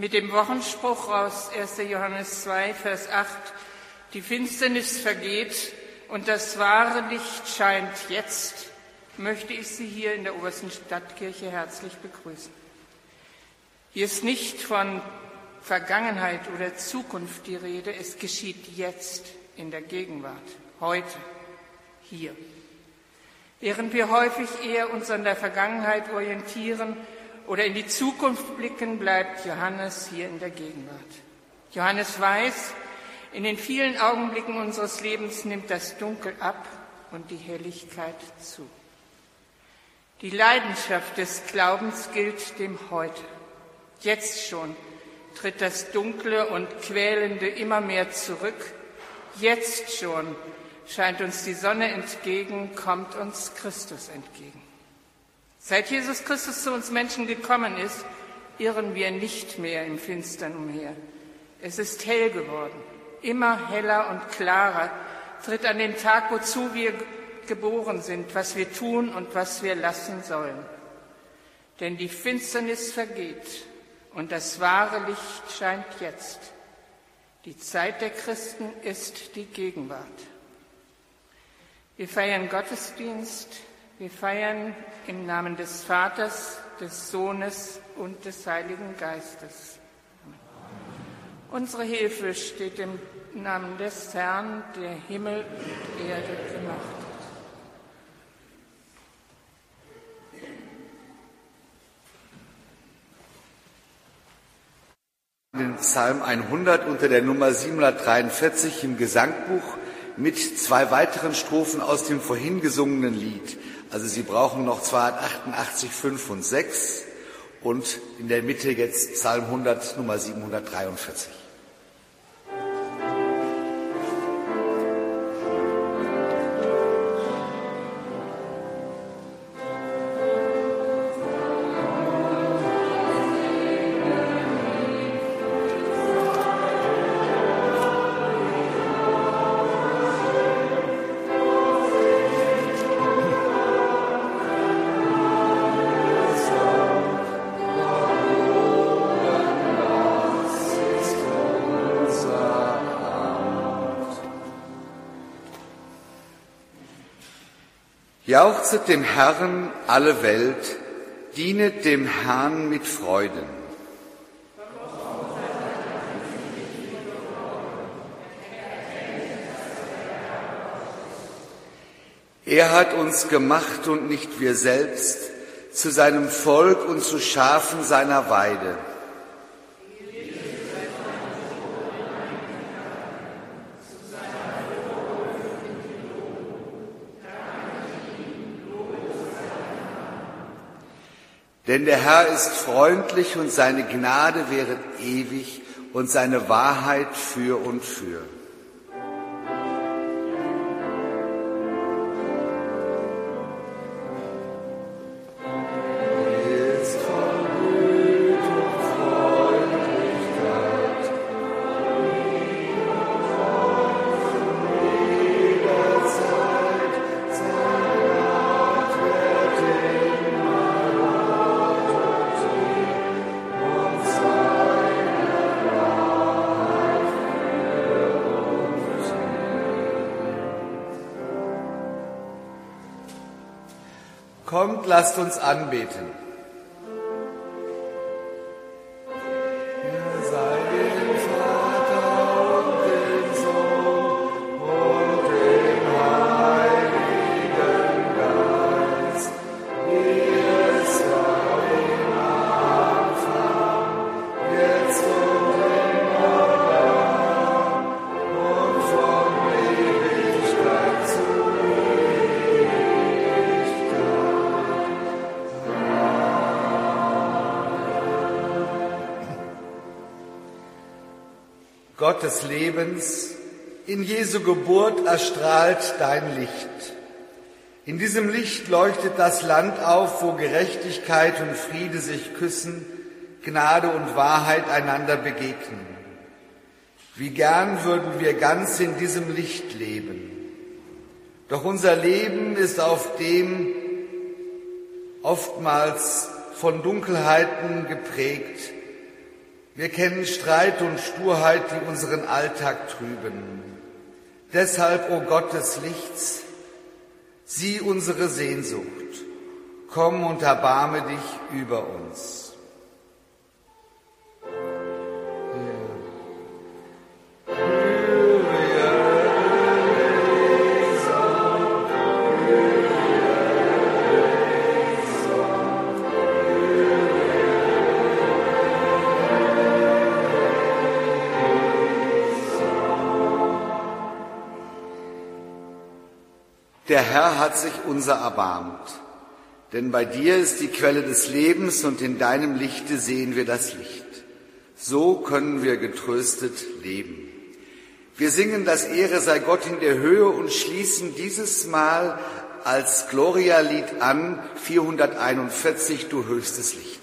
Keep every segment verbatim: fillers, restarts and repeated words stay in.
Mit dem Wochenspruch aus erster Johannes zwei, Vers acht, die Finsternis vergeht und das wahre Licht scheint jetzt, möchte ich Sie hier in der Obersten Stadtkirche herzlich begrüßen. Hier ist nicht von Vergangenheit oder Zukunft die Rede, es geschieht jetzt in der Gegenwart, heute, hier. Während wir häufig eher uns an der Vergangenheit orientieren oder in die Zukunft blicken, bleibt Johannes hier in der Gegenwart. Johannes weiß, in den vielen Augenblicken unseres Lebens nimmt das Dunkel ab und die Helligkeit zu. Die Leidenschaft des Glaubens gilt dem Heute. Jetzt schon tritt das Dunkle und Quälende immer mehr zurück. Jetzt schon scheint uns die Sonne entgegen, kommt uns Christus entgegen. Seit Jesus Christus zu uns Menschen gekommen ist, irren wir nicht mehr im Finstern umher. Es ist hell geworden, immer heller und klarer, tritt an den Tag, wozu wir geboren sind, was wir tun und was wir lassen sollen. Denn die Finsternis vergeht und das wahre Licht scheint jetzt. Die Zeit der Christen ist die Gegenwart. Wir feiern Gottesdienst, wir feiern im Namen des Vaters, des Sohnes und des Heiligen Geistes. Amen. Unsere Hilfe steht im Namen des Herrn, der Himmel und Erde gemacht hat. Den Psalm hundert unter der Nummer siebenhundertdreiundvierzig im Gesangbuch mit zwei weiteren Strophen aus dem vorhin gesungenen Lied. Also Sie brauchen noch zweihundertachtundachtzig, fünf und sechs und in der Mitte jetzt Psalm hundert, Nummer siebenhundertdreiundvierzig. Jauchzet dem Herrn alle Welt, dienet dem Herrn mit Freuden. Er hat uns gemacht und nicht wir selbst, zu seinem Volk und zu Schafen seiner Weide. Denn der Herr ist freundlich und seine Gnade währet ewig und seine Wahrheit für und für. Kommt, lasst uns anbeten. Er sei dem Vater und dem Sohn und dem Heiligen Geist, wie es war im Anfang, jetzt und immer und von Ewigkeit zu Gott des Lebens, in Jesu Geburt erstrahlt dein Licht. In diesem Licht leuchtet das Land auf, wo Gerechtigkeit und Friede sich küssen, Gnade und Wahrheit einander begegnen. Wie gern würden wir ganz in diesem Licht leben. Doch unser Leben ist auf dem oftmals von Dunkelheiten geprägt Wir kennen Streit und Sturheit, die unseren Alltag trüben. Deshalb, o Gott des Lichts, sieh unsere Sehnsucht. Komm und erbarme dich über uns. Der Herr hat sich unser erbarmt, denn bei dir ist die Quelle des Lebens und in deinem Lichte sehen wir das Licht. So können wir getröstet leben. Wir singen das Ehre sei Gott in der Höhe und schließen dieses Mal als Gloria-Lied an, vierhunderteinundvierzig, Du höchstes Licht.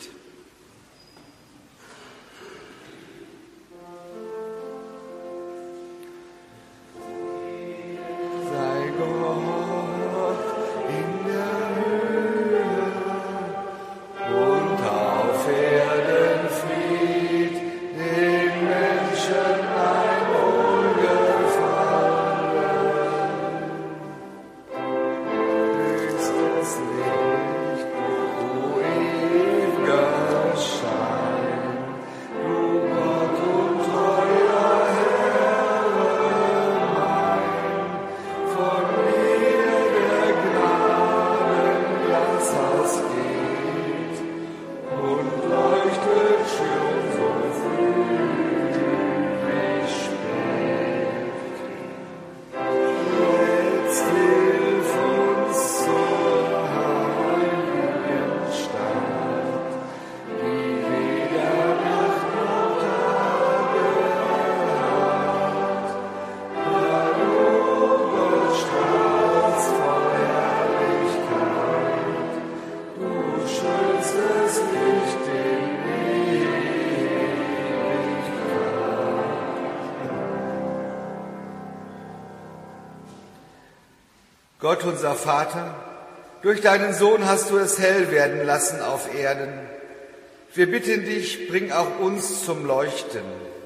Gott, unser Vater, durch deinen Sohn hast du es hell werden lassen auf Erden. Wir bitten dich, bring auch uns zum Leuchten.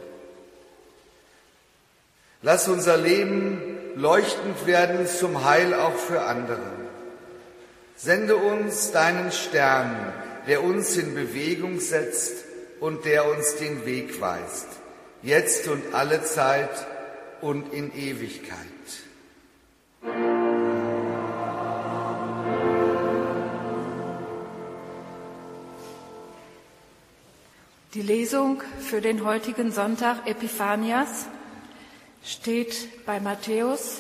Lass unser Leben leuchtend werden zum Heil auch für andere. Sende uns deinen Stern, der uns in Bewegung setzt und der uns den Weg weist, jetzt und alle Zeit und in Ewigkeit. Die Lesung für den heutigen Sonntag Epiphanias steht bei Matthäus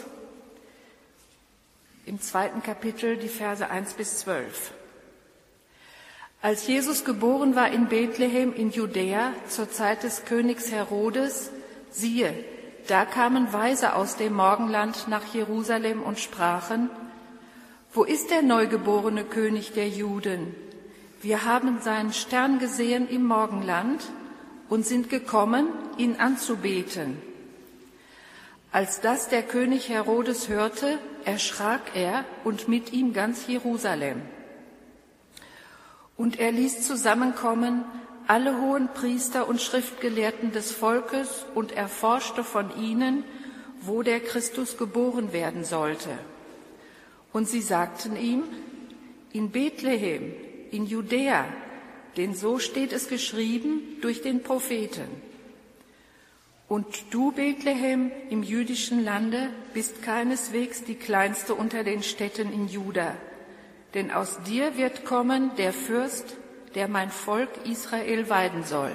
im zweiten Kapitel, die Verse eins bis zwölf. Als Jesus geboren war in Bethlehem in Judäa zur Zeit des Königs Herodes, siehe, da kamen Weise aus dem Morgenland nach Jerusalem und sprachen: Wo ist der neugeborene König der Juden? Wir haben seinen Stern gesehen im Morgenland und sind gekommen, ihn anzubeten. Als das der König Herodes hörte, erschrak er und mit ihm ganz Jerusalem. Und er ließ zusammenkommen alle hohen Priester und Schriftgelehrten des Volkes und erforschte von ihnen, wo der Christus geboren werden sollte. Und sie sagten ihm: In Bethlehem, in Judäa, denn so steht es geschrieben durch den Propheten. Und du, Bethlehem, im jüdischen Lande, bist keineswegs die kleinste unter den Städten in Juda, denn aus dir wird kommen der Fürst, der mein Volk Israel weiden soll.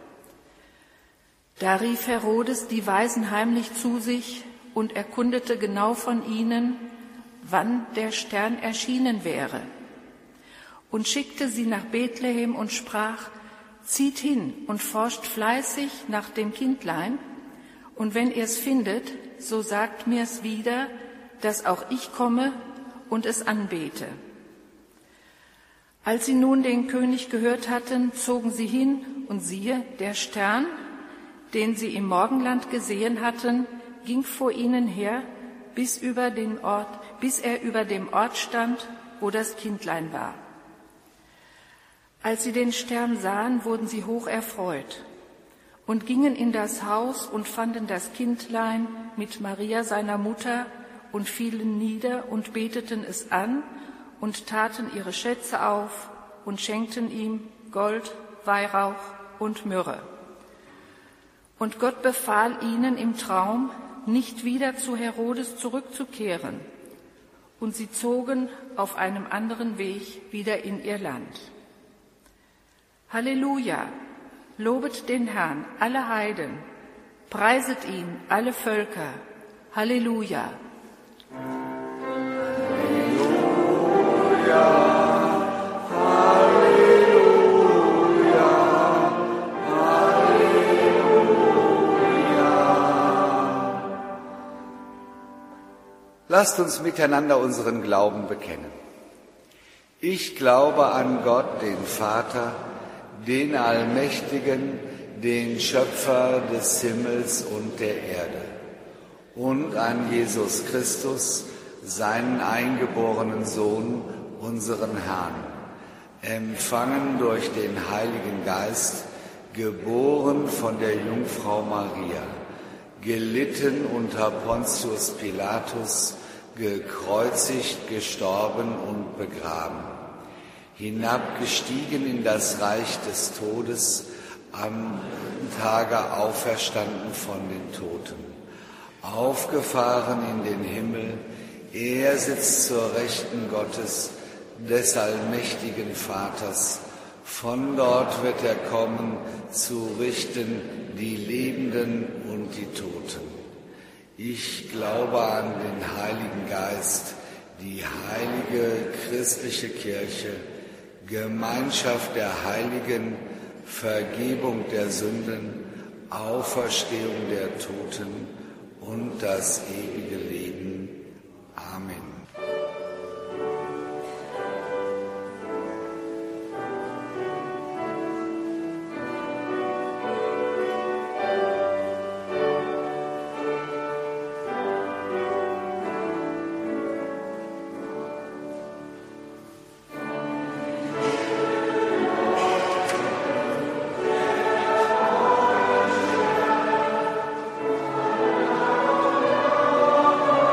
Da rief Herodes die Weisen heimlich zu sich und erkundete genau von ihnen, wann der Stern erschienen wäre, und schickte sie nach Bethlehem und sprach: Zieht hin und forscht fleißig nach dem Kindlein, und wenn ihr es findet, so sagt mir's wieder, dass auch ich komme und es anbete. Als sie nun den König gehört hatten, zogen sie hin, und siehe, der Stern, den sie im Morgenland gesehen hatten, ging vor ihnen her, bis, über den Ort, bis er über dem Ort stand, wo das Kindlein war. Als sie den Stern sahen, wurden sie hoch erfreut. und gingen in das Haus und fanden das Kindlein mit Maria seiner Mutter und fielen nieder und beteten es an und taten ihre Schätze auf und schenkten ihm Gold, Weihrauch und Myrrhe. Und Gott befahl ihnen im Traum, nicht wieder zu Herodes zurückzukehren, und sie zogen auf einem anderen Weg wieder in ihr Land. Halleluja! Lobet den Herrn, alle Heiden, preiset ihn, alle Völker. Halleluja! Halleluja! Lasst uns miteinander unseren Glauben bekennen. Ich glaube an Gott, den Vater, den Allmächtigen, den Schöpfer des Himmels und der Erde, und an Jesus Christus, seinen eingeborenen Sohn, unseren Herrn, empfangen durch den Heiligen Geist, geboren von der Jungfrau Maria, gelitten unter Pontius Pilatus, gekreuzigt, gestorben und begraben, hinabgestiegen in das Reich des Todes, am Tage auferstanden von den Toten, aufgefahren in den Himmel, er sitzt zur Rechten Gottes, des allmächtigen Vaters. Von dort wird er kommen, zu richten die Lebenden und die Toten. Ich glaube an den Heiligen Geist, die heilige christliche Kirche, Gemeinschaft der Heiligen, Vergebung der Sünden, Auferstehung der Toten und das ewige Leben. Amen. Amen.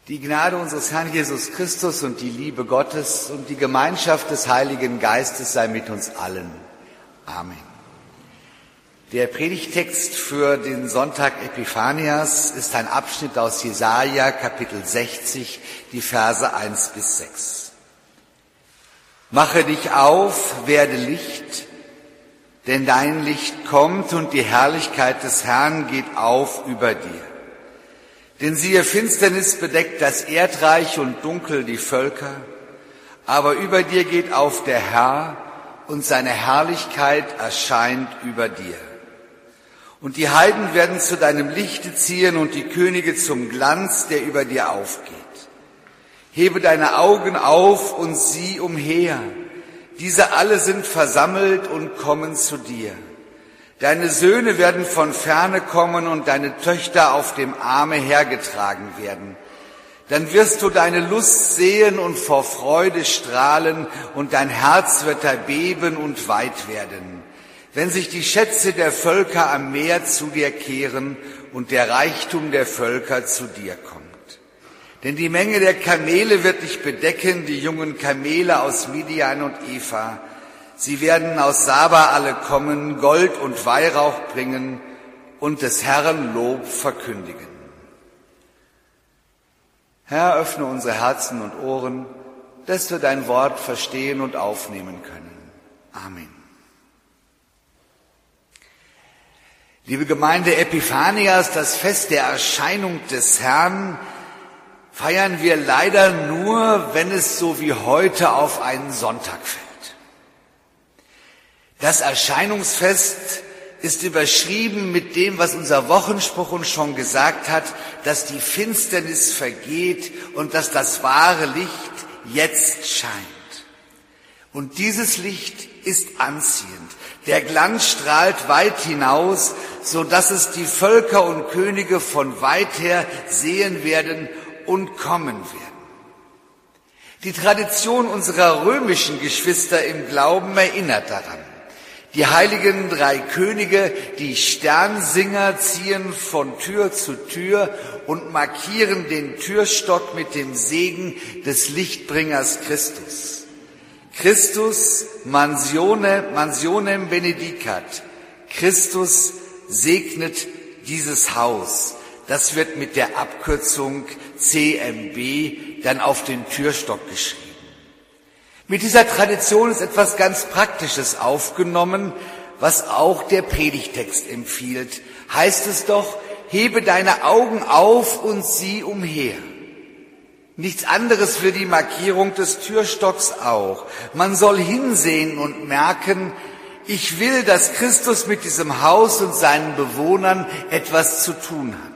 Die Gnade unseres Herrn Jesus Christus und die Liebe Gottes und die Gemeinschaft des Heiligen Geistes sei mit uns allen. Amen. Der Predigtext für den Sonntag Epiphanias ist ein Abschnitt aus Jesaja, Kapitel sechzig, die Verse eins bis sechs. Mache dich auf, werde Licht, denn dein Licht kommt und die Herrlichkeit des Herrn geht auf über dir. Denn siehe, Finsternis bedeckt das Erdreich und Dunkel die Völker, aber über dir geht auf der Herr und seine Herrlichkeit erscheint über dir. Und die Heiden werden zu deinem Lichte ziehen und die Könige zum Glanz, der über dir aufgeht. Hebe deine Augen auf und sieh umher. Diese alle sind versammelt und kommen zu dir. Deine Söhne werden von ferne kommen und deine Töchter auf dem Arme hergetragen werden. Dann wirst du deine Lust sehen und vor Freude strahlen und dein Herz wird erbeben und weit werden, wenn sich die Schätze der Völker am Meer zu dir kehren und der Reichtum der Völker zu dir kommt. Denn die Menge der Kamele wird dich bedecken, die jungen Kamele aus Midian und Epha. Sie werden aus Saba alle kommen, Gold und Weihrauch bringen und des Herrn Lob verkündigen. Herr, öffne unsere Herzen und Ohren, dass wir dein Wort verstehen und aufnehmen können. Amen. Liebe Gemeinde, Epiphanias, das Fest der Erscheinung des Herrn, feiern wir leider nur, wenn es so wie heute auf einen Sonntag fällt. Das Erscheinungsfest ist überschrieben mit dem, was unser Wochenspruch uns schon gesagt hat, dass die Finsternis vergeht und dass das wahre Licht jetzt scheint. Und dieses Licht ist anziehend. Der Glanz strahlt weit hinaus, so dass es die Völker und Könige von weit her sehen werden und kommen werden. Die Tradition unserer römischen Geschwister im Glauben erinnert daran. Die heiligen drei Könige, die Sternsinger, ziehen von Tür zu Tür und markieren den Türstock mit dem Segen des Lichtbringers Christus. Christus mansione, mansionem benedicat. Christus segnet dieses Haus. Das wird mit der Abkürzung C M B dann auf den Türstock geschrieben. Mit dieser Tradition ist etwas ganz Praktisches aufgenommen, was auch der Predigtext empfiehlt. Heißt es doch, hebe deine Augen auf und sieh umher. Nichts anderes für die Markierung des Türstocks auch. Man soll hinsehen und merken, ich will, dass Christus mit diesem Haus und seinen Bewohnern etwas zu tun hat.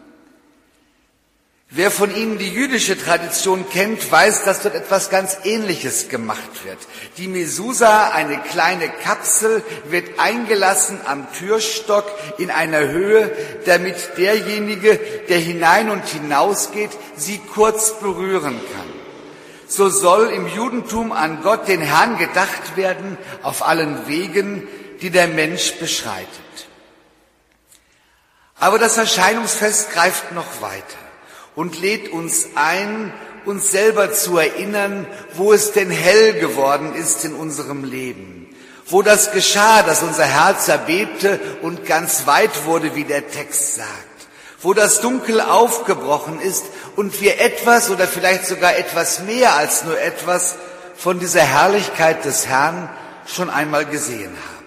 Wer von Ihnen die jüdische Tradition kennt, weiß, dass dort etwas ganz Ähnliches gemacht wird. Die Mesusa, eine kleine Kapsel, wird eingelassen am Türstock in einer Höhe, damit derjenige, der hinein und hinausgeht, sie kurz berühren kann. So soll im Judentum an Gott, den Herrn, gedacht werden auf allen Wegen, die der Mensch beschreitet. Aber das Erscheinungsfest greift noch weiter und lädt uns ein, uns selber zu erinnern, wo es denn hell geworden ist in unserem Leben, wo das geschah, dass unser Herz erbebte und ganz weit wurde, wie der Text sagt, wo das Dunkel aufgebrochen ist und wir etwas oder vielleicht sogar etwas mehr als nur etwas von dieser Herrlichkeit des Herrn schon einmal gesehen haben.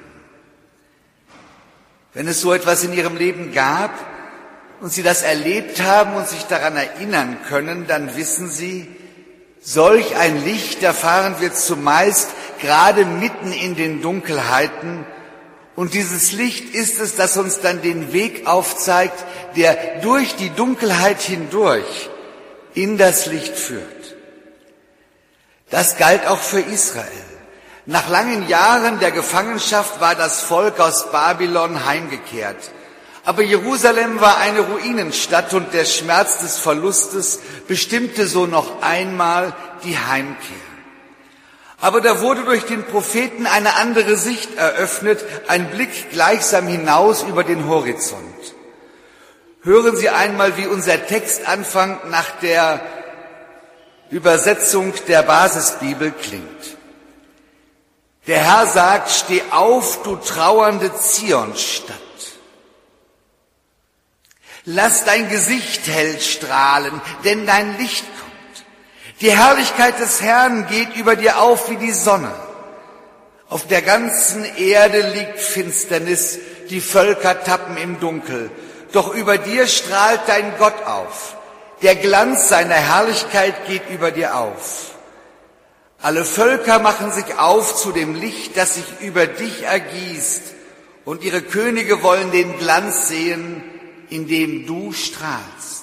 Wenn es so etwas in Ihrem Leben gab, und Sie das erlebt haben und sich daran erinnern können, dann wissen Sie, solch ein Licht erfahren wir zumeist gerade mitten in den Dunkelheiten. Und dieses Licht ist es, das uns dann den Weg aufzeigt, der durch die Dunkelheit hindurch in das Licht führt. Das galt auch für Israel. Nach langen Jahren der Gefangenschaft war das Volk aus Babylon heimgekehrt. Aber Jerusalem war eine Ruinenstadt und der Schmerz des Verlustes bestimmte so noch einmal die Heimkehr. Aber da wurde durch den Propheten eine andere Sicht eröffnet, ein Blick gleichsam hinaus über den Horizont. Hören Sie einmal, wie unser Text anfängt nach der Übersetzung der Basisbibel klingt: Der Herr sagt, steh auf, du trauernde Zionsstadt. Lass dein Gesicht hell strahlen, denn dein Licht kommt. Die Herrlichkeit des Herrn geht über dir auf wie die Sonne. Auf der ganzen Erde liegt Finsternis, die Völker tappen im Dunkel. Doch über dir strahlt dein Gott auf. Der Glanz seiner Herrlichkeit geht über dir auf. Alle Völker machen sich auf zu dem Licht, das sich über dich ergießt, und ihre Könige wollen den Glanz sehen, in dem du strahlst.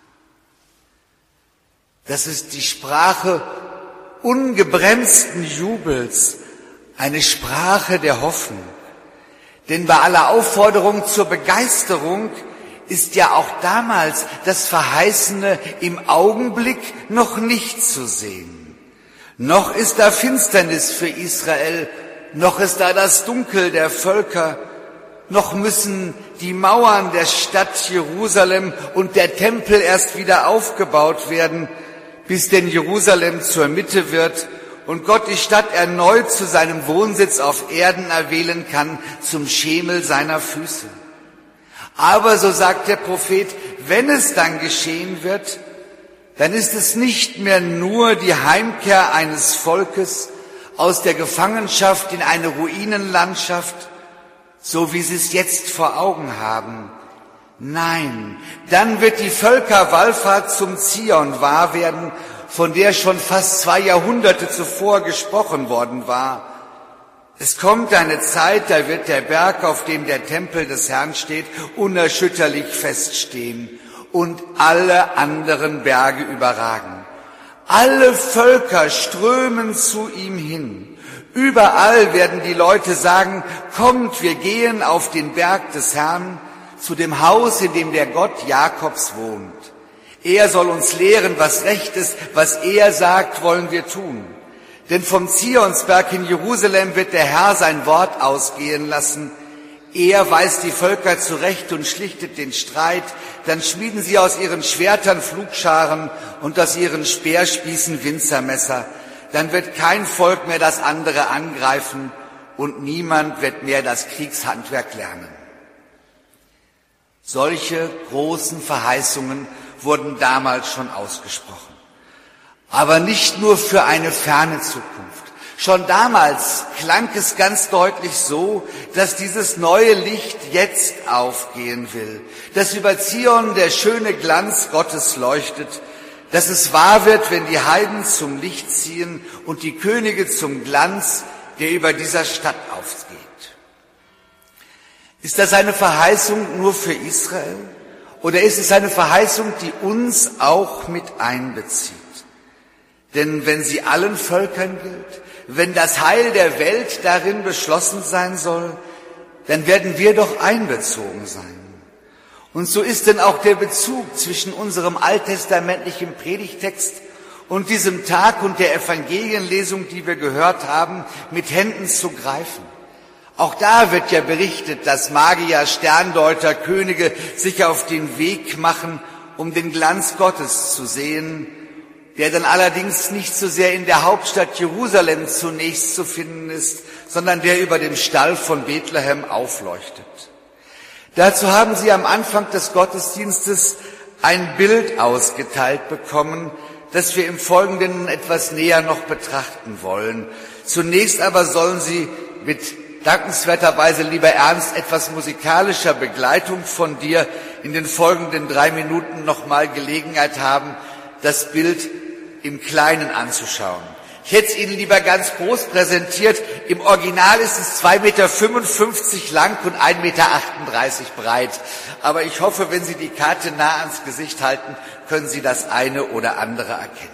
Das ist die Sprache ungebremsten Jubels, eine Sprache der Hoffnung. Denn bei aller Aufforderung zur Begeisterung ist ja auch damals das Verheißene im Augenblick noch nicht zu sehen. Noch ist da Finsternis für Israel, noch ist da das Dunkel der Völker, noch müssen die Mauern der Stadt Jerusalem und der Tempel erst wieder aufgebaut werden, bis denn Jerusalem zur Mitte wird und Gott die Stadt erneut zu seinem Wohnsitz auf Erden erwählen kann, zum Schemel seiner Füße. Aber, so sagt der Prophet, wenn es dann geschehen wird, dann ist es nicht mehr nur die Heimkehr eines Volkes aus der Gefangenschaft in eine Ruinenlandschaft, so wie sie es jetzt vor Augen haben. Nein, dann wird die Völkerwallfahrt zum Zion wahr werden, von der schon fast zwei Jahrhunderte zuvor gesprochen worden war. Es kommt eine Zeit, da wird der Berg, auf dem der Tempel des Herrn steht, unerschütterlich feststehen und alle anderen Berge überragen. Alle Völker strömen zu ihm hin. Überall werden die Leute sagen, kommt, wir gehen auf den Berg des Herrn, zu dem Haus, in dem der Gott Jakobs wohnt. Er soll uns lehren, was recht ist, was er sagt, wollen wir tun. Denn vom Zionsberg in Jerusalem wird der Herr sein Wort ausgehen lassen. Er weist die Völker zurecht und schlichtet den Streit. Dann schmieden sie aus ihren Schwertern Pflugscharen und aus ihren Speerspießen Winzermesser. Dann wird kein Volk mehr das andere angreifen und niemand wird mehr das Kriegshandwerk lernen. Solche großen Verheißungen wurden damals schon ausgesprochen. Aber nicht nur für eine ferne Zukunft. Schon damals klang es ganz deutlich so, dass dieses neue Licht jetzt aufgehen will, dass über Zion der schöne Glanz Gottes leuchtet, dass es wahr wird, wenn die Heiden zum Licht ziehen und die Könige zum Glanz, der über dieser Stadt aufgeht. Ist das eine Verheißung nur für Israel? Oder ist es eine Verheißung, die uns auch mit einbezieht? Denn wenn sie allen Völkern gilt, wenn das Heil der Welt darin beschlossen sein soll, dann werden wir doch einbezogen sein. Und so ist denn auch der Bezug zwischen unserem alttestamentlichen Predigtext und diesem Tag und der Evangelienlesung, die wir gehört haben, mit Händen zu greifen. Auch da wird ja berichtet, dass Magier, Sterndeuter, Könige sich auf den Weg machen, um den Glanz Gottes zu sehen, der dann allerdings nicht so sehr in der Hauptstadt Jerusalem zunächst zu finden ist, sondern der über dem Stall von Bethlehem aufleuchtet. Dazu haben sie am Anfang des Gottesdienstes ein Bild ausgeteilt bekommen, das wir im Folgenden etwas näher noch betrachten wollen. Zunächst aber sollen sie mit dankenswerterweise, lieber Ernst, etwas musikalischer Begleitung von dir in den folgenden drei Minuten nochmal Gelegenheit haben, das Bild im Kleinen anzuschauen. Ich hätte es Ihnen lieber ganz groß präsentiert. Im Original ist es zwei Meter fünfundfünfzig lang und ein Meter achtunddreißig breit. Aber ich hoffe, wenn Sie die Karte nah ans Gesicht halten, können Sie das eine oder andere erkennen.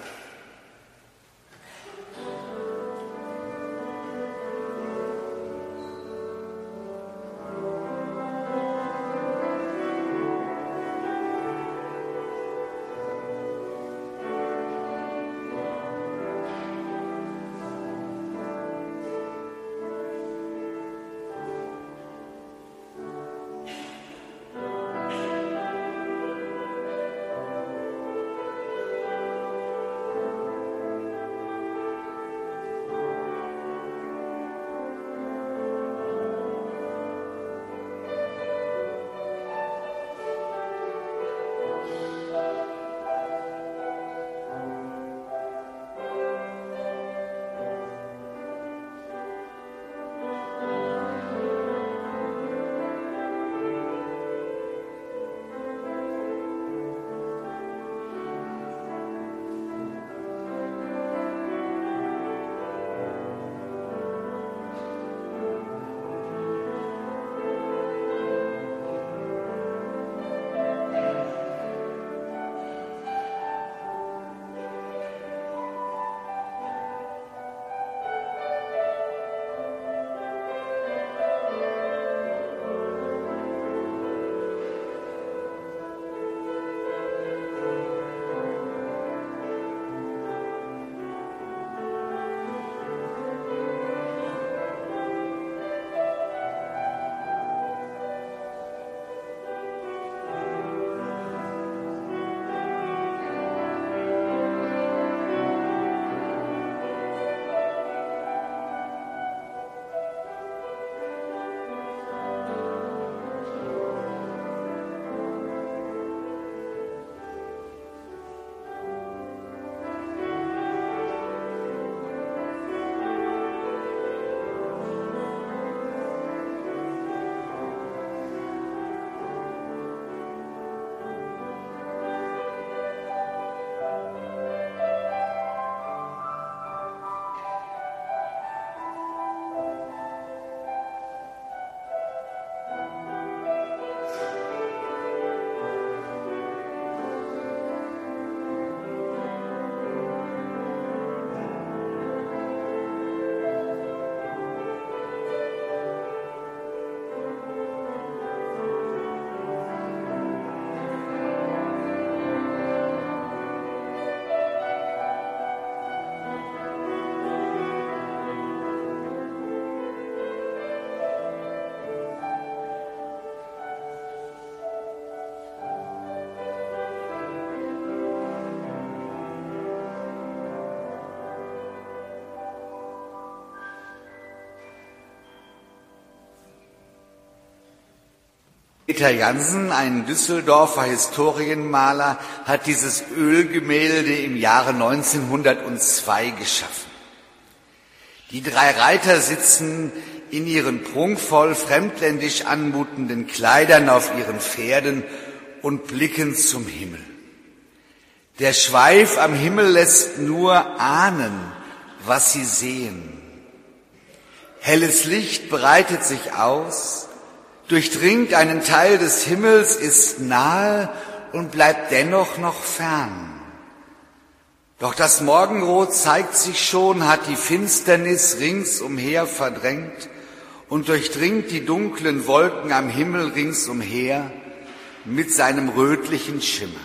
Peter Jansen, ein Düsseldorfer Historienmaler, hat dieses Ölgemälde im Jahre neunzehnhundertzwei geschaffen. Die drei Reiter sitzen in ihren prunkvoll fremdländisch anmutenden Kleidern auf ihren Pferden und blicken zum Himmel. Der Schweif am Himmel lässt nur ahnen, was sie sehen. Helles Licht breitet sich aus, durchdringt einen Teil des Himmels, ist nahe und bleibt dennoch noch fern. Doch das Morgenrot zeigt sich schon, hat die Finsternis ringsumher verdrängt und durchdringt die dunklen Wolken am Himmel ringsumher mit seinem rötlichen Schimmer.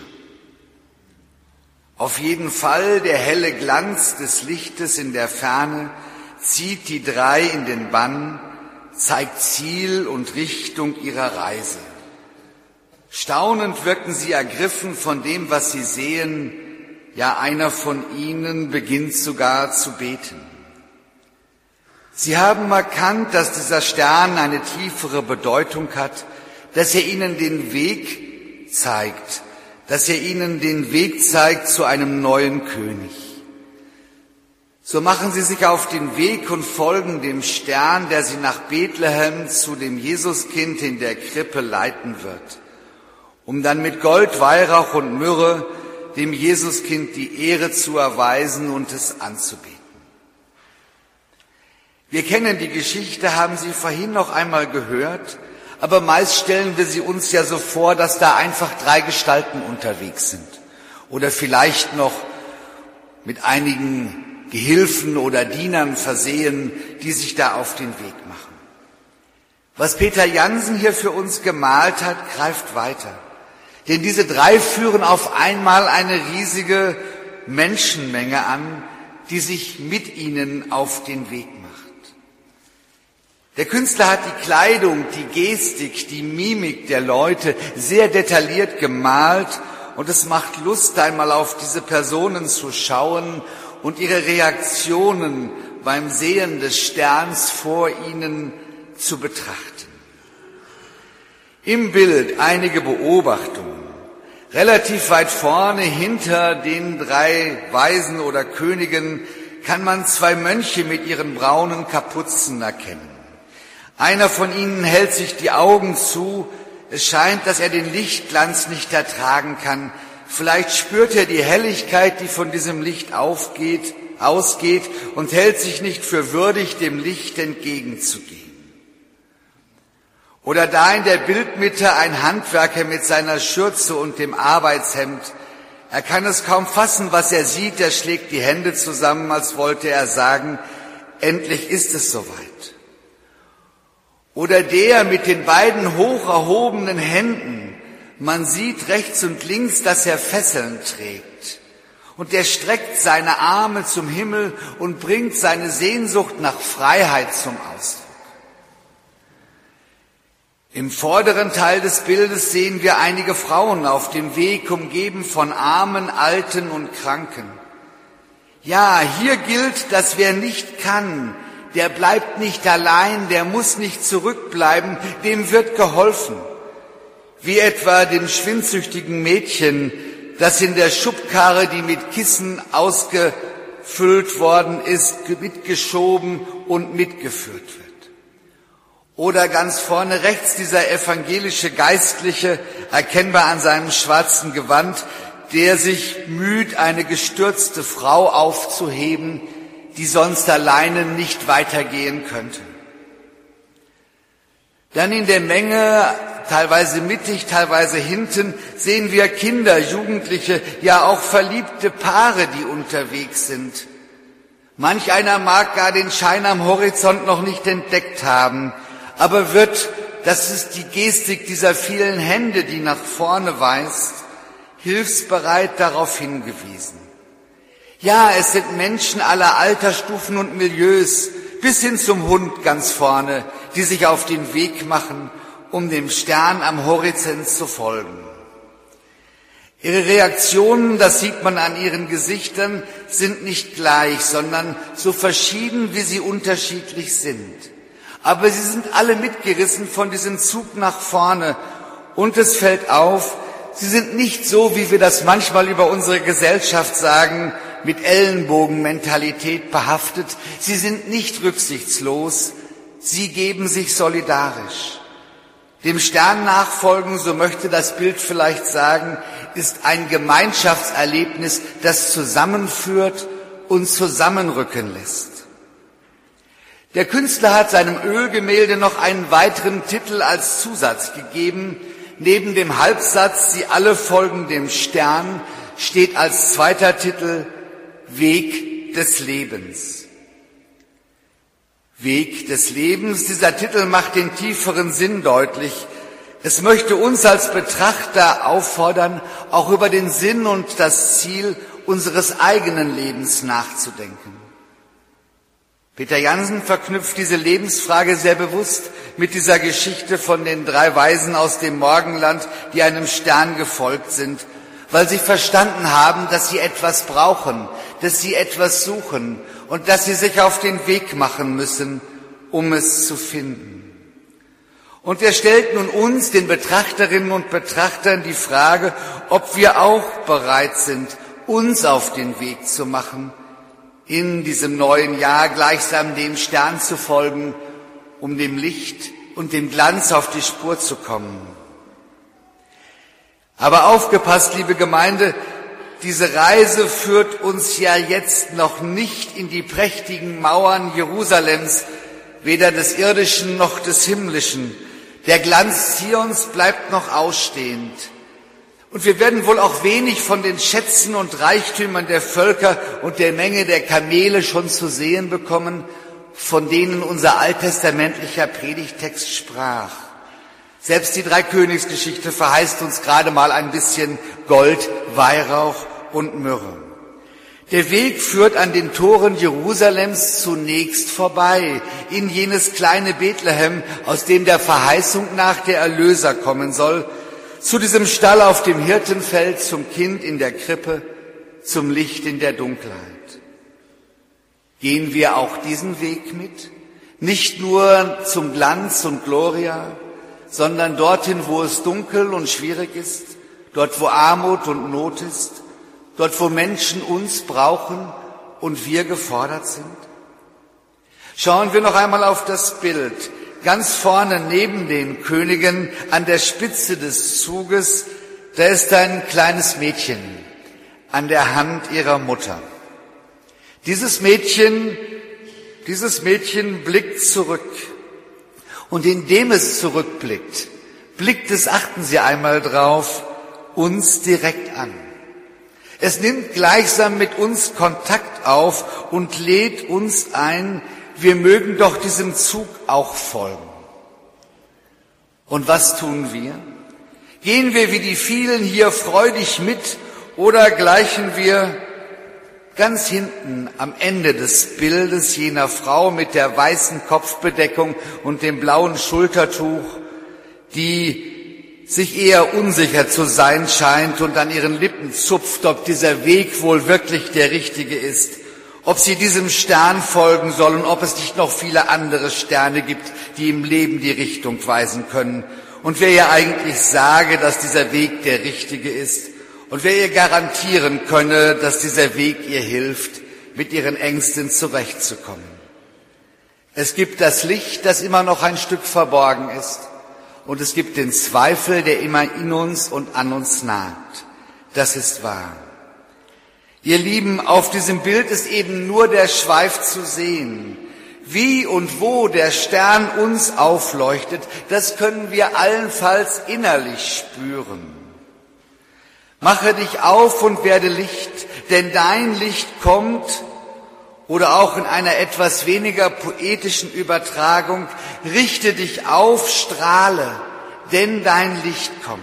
Auf jeden Fall der helle Glanz des Lichtes in der Ferne zieht die drei in den Bann, zeigt Ziel und Richtung ihrer Reise. Staunend wirken sie ergriffen von dem, was sie sehen, ja, einer von ihnen beginnt sogar zu beten. Sie haben erkannt, dass dieser Stern eine tiefere Bedeutung hat, dass er ihnen den Weg zeigt, dass er ihnen den Weg zeigt zu einem neuen König. So machen sie sich auf den Weg und folgen dem Stern, der sie nach Bethlehem zu dem Jesuskind in der Krippe leiten wird, um dann mit Gold, Weihrauch und Myrrhe dem Jesuskind die Ehre zu erweisen und es anzubeten. Wir kennen die Geschichte, haben sie vorhin noch einmal gehört, aber meist stellen wir sie uns ja so vor, dass da einfach drei Gestalten unterwegs sind oder vielleicht noch mit einigen Gehilfen oder Dienern versehen, die sich da auf den Weg machen. Was Peter Jansen hier für uns gemalt hat, greift weiter. Denn diese drei führen auf einmal eine riesige Menschenmenge an, die sich mit ihnen auf den Weg macht. Der Künstler hat die Kleidung, die Gestik, die Mimik der Leute sehr detailliert gemalt und es macht Lust, einmal auf diese Personen zu schauen und ihre Reaktionen beim Sehen des Sterns vor ihnen zu betrachten. Im Bild einige Beobachtungen. Relativ weit vorne hinter den drei Weisen oder Königen kann man zwei Mönche mit ihren braunen Kapuzen erkennen. Einer von ihnen hält sich die Augen zu. Es scheint, dass er den Lichtglanz nicht ertragen kann. Vielleicht spürt er die Helligkeit, die von diesem Licht aufgeht, ausgeht und hält sich nicht für würdig, dem Licht entgegenzugehen. Oder da in der Bildmitte ein Handwerker mit seiner Schürze und dem Arbeitshemd. Er kann es kaum fassen, was er sieht. Er schlägt die Hände zusammen, als wollte er sagen, endlich ist es soweit. Oder der mit den beiden hoch erhobenen Händen. Man sieht rechts und links, dass er Fesseln trägt. Und er streckt seine Arme zum Himmel und bringt seine Sehnsucht nach Freiheit zum Ausdruck. Im vorderen Teil des Bildes sehen wir einige Frauen auf dem Weg, umgeben von Armen, Alten und Kranken. Ja, hier gilt, dass wer nicht kann, der bleibt nicht allein, der muss nicht zurückbleiben, dem wird geholfen. Wie etwa dem schwindsüchtigen Mädchen, das in der Schubkarre, die mit Kissen ausgefüllt worden ist, mitgeschoben und mitgeführt wird. Oder ganz vorne rechts dieser evangelische Geistliche, erkennbar an seinem schwarzen Gewand, der sich müht, eine gestürzte Frau aufzuheben, die sonst alleine nicht weitergehen könnte. Dann in der Menge, teilweise mittig, teilweise hinten, sehen wir Kinder, Jugendliche, ja auch verliebte Paare, die unterwegs sind. Manch einer mag gar den Schein am Horizont noch nicht entdeckt haben, aber wird, das ist die Gestik dieser vielen Hände, die nach vorne weist, hilfsbereit darauf hingewiesen. Ja, es sind Menschen aller Altersstufen und Milieus, bis hin zum Hund ganz vorne, die sich auf den Weg machen, um dem Stern am Horizont zu folgen. Ihre Reaktionen, das sieht man an ihren Gesichtern, sind nicht gleich, sondern so verschieden, wie sie unterschiedlich sind. Aber sie sind alle mitgerissen von diesem Zug nach vorne Und es fällt auf, sie sind nicht so, wie wir das manchmal über unsere Gesellschaft sagen, mit Ellenbogenmentalität behaftet. Sie sind nicht rücksichtslos, sie geben sich solidarisch. Dem Stern nachfolgen, so möchte das Bild vielleicht sagen, ist ein Gemeinschaftserlebnis, das zusammenführt und zusammenrücken lässt. Der Künstler hat seinem Ölgemälde noch einen weiteren Titel als Zusatz gegeben. Neben dem Halbsatz "Sie alle folgen dem Stern" steht als zweiter Titel "Weg des Lebens". Weg des Lebens, dieser Titel macht den tieferen Sinn deutlich. Es möchte uns als Betrachter auffordern, auch über den Sinn und das Ziel unseres eigenen Lebens nachzudenken. Peter Jansen verknüpft diese Lebensfrage sehr bewusst mit dieser Geschichte von den drei Weisen aus dem Morgenland, die einem Stern gefolgt sind, weil sie verstanden haben, dass sie etwas brauchen, dass sie etwas suchen und dass sie sich auf den Weg machen müssen, um es zu finden. Und er stellt nun uns, den Betrachterinnen und Betrachtern, die Frage, ob wir auch bereit sind, uns auf den Weg zu machen, in diesem neuen Jahr gleichsam dem Stern zu folgen, um dem Licht und dem Glanz auf die Spur zu kommen. Aber aufgepasst, liebe Gemeinde, diese Reise führt uns ja jetzt noch nicht in die prächtigen Mauern Jerusalems, weder des irdischen noch des himmlischen. Der Glanz Zions bleibt noch ausstehend. Und wir werden wohl auch wenig von den Schätzen und Reichtümern der Völker und der Menge der Kamele schon zu sehen bekommen, von denen unser alttestamentlicher Predigtext sprach. Selbst die Dreikönigsgeschichte verheißt uns gerade mal ein bisschen Gold, Weihrauch und Myrrhe. Der Weg führt an den Toren Jerusalems zunächst vorbei, in jenes kleine Bethlehem, aus dem der Verheißung nach der Erlöser kommen soll, zu diesem Stall auf dem Hirtenfeld, zum Kind in der Krippe, zum Licht in der Dunkelheit. Gehen wir auch diesen Weg mit? Nicht nur zum Glanz und Gloria, sondern dorthin, wo es dunkel und schwierig ist, dort, wo Armut und Not ist, dort, wo Menschen uns brauchen und wir gefordert sind? Schauen wir noch einmal auf das Bild. Ganz vorne neben den Königen an der Spitze des Zuges, da ist ein kleines Mädchen an der Hand ihrer Mutter. Dieses Mädchen, dieses Mädchen blickt zurück. Und indem es zurückblickt, blickt es, achten Sie einmal drauf, uns direkt an. Es nimmt gleichsam mit uns Kontakt auf und lädt uns ein, wir mögen doch diesem Zug auch folgen. Und was tun wir? Gehen wir wie die vielen hier freudig mit oder gleichen wir ganz hinten am Ende des Bildes jener Frau mit der weißen Kopfbedeckung und dem blauen Schultertuch, die sich eher unsicher zu sein scheint und an ihren Lippen zupft, ob dieser Weg wohl wirklich der richtige ist, ob sie diesem Stern folgen soll und ob es nicht noch viele andere Sterne gibt, die im Leben die Richtung weisen können. Und wer ihr eigentlich sage, dass dieser Weg der richtige ist und wer ihr garantieren könne, dass dieser Weg ihr hilft, mit ihren Ängsten zurechtzukommen. Es gibt das Licht, das immer noch ein Stück verborgen ist, und es gibt den Zweifel, der immer in uns und an uns naht. Das ist wahr. Ihr Lieben, auf diesem Bild ist eben nur der Schweif zu sehen. Wie und wo der Stern uns aufleuchtet, das können wir allenfalls innerlich spüren. Mache dich auf und werde Licht, denn dein Licht kommt, oder auch in einer etwas weniger poetischen Übertragung, richte dich auf, strahle, denn dein Licht kommt.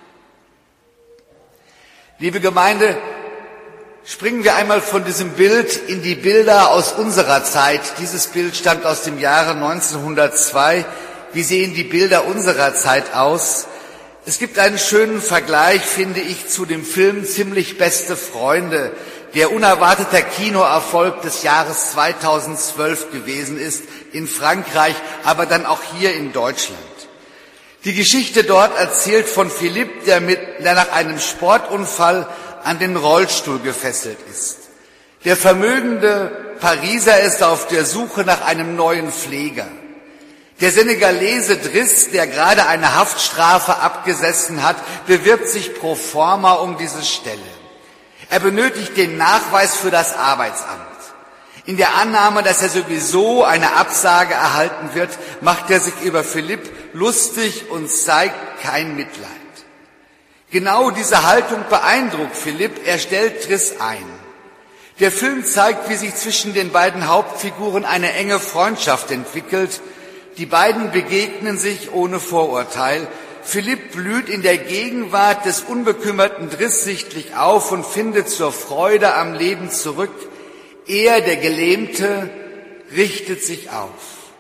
Liebe Gemeinde, springen wir einmal von diesem Bild in die Bilder aus unserer Zeit. Dieses Bild stammt aus dem Jahre neunzehnhundertzwei. Wie sehen die Bilder unserer Zeit aus? Es gibt einen schönen Vergleich, finde ich, zu dem Film Ziemlich beste Freunde, der unerwarteter Kinoerfolg des Jahres zweitausendzwölf gewesen ist, in Frankreich, aber dann auch hier in Deutschland. Die Geschichte dort erzählt von Philipp, der, mit, der nach einem Sportunfall an den Rollstuhl gefesselt ist. Der vermögende Pariser ist auf der Suche nach einem neuen Pfleger. Der Senegalese Driss, der gerade eine Haftstrafe abgesessen hat, bewirbt sich pro forma um diese Stelle. Er benötigt den Nachweis für das Arbeitsamt. In der Annahme, dass er sowieso eine Absage erhalten wird, macht er sich über Philipp lustig und zeigt kein Mitleid. Genau diese Haltung beeindruckt Philipp, er stellt Driss ein. Der Film zeigt, wie sich zwischen den beiden Hauptfiguren eine enge Freundschaft entwickelt. Die beiden begegnen sich ohne Vorurteil. Philipp blüht in der Gegenwart des unbekümmerten Driss sichtlich auf und findet zur Freude am Leben zurück. Er, der Gelähmte, richtet sich auf.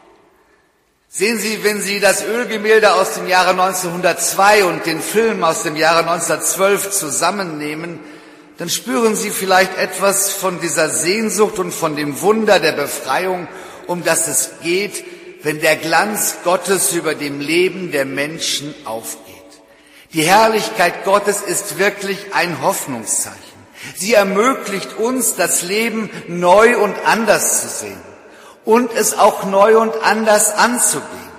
Sehen Sie, wenn Sie das Ölgemälde aus dem Jahre neunzehnhundertzwei und den Film aus dem Jahre neunzehnhundertzwölf zusammennehmen, dann spüren Sie vielleicht etwas von dieser Sehnsucht und von dem Wunder der Befreiung, um das es geht, wenn der Glanz Gottes über dem Leben der Menschen aufgeht. Die Herrlichkeit Gottes ist wirklich ein Hoffnungszeichen. Sie ermöglicht uns, das Leben neu und anders zu sehen und es auch neu und anders anzugehen.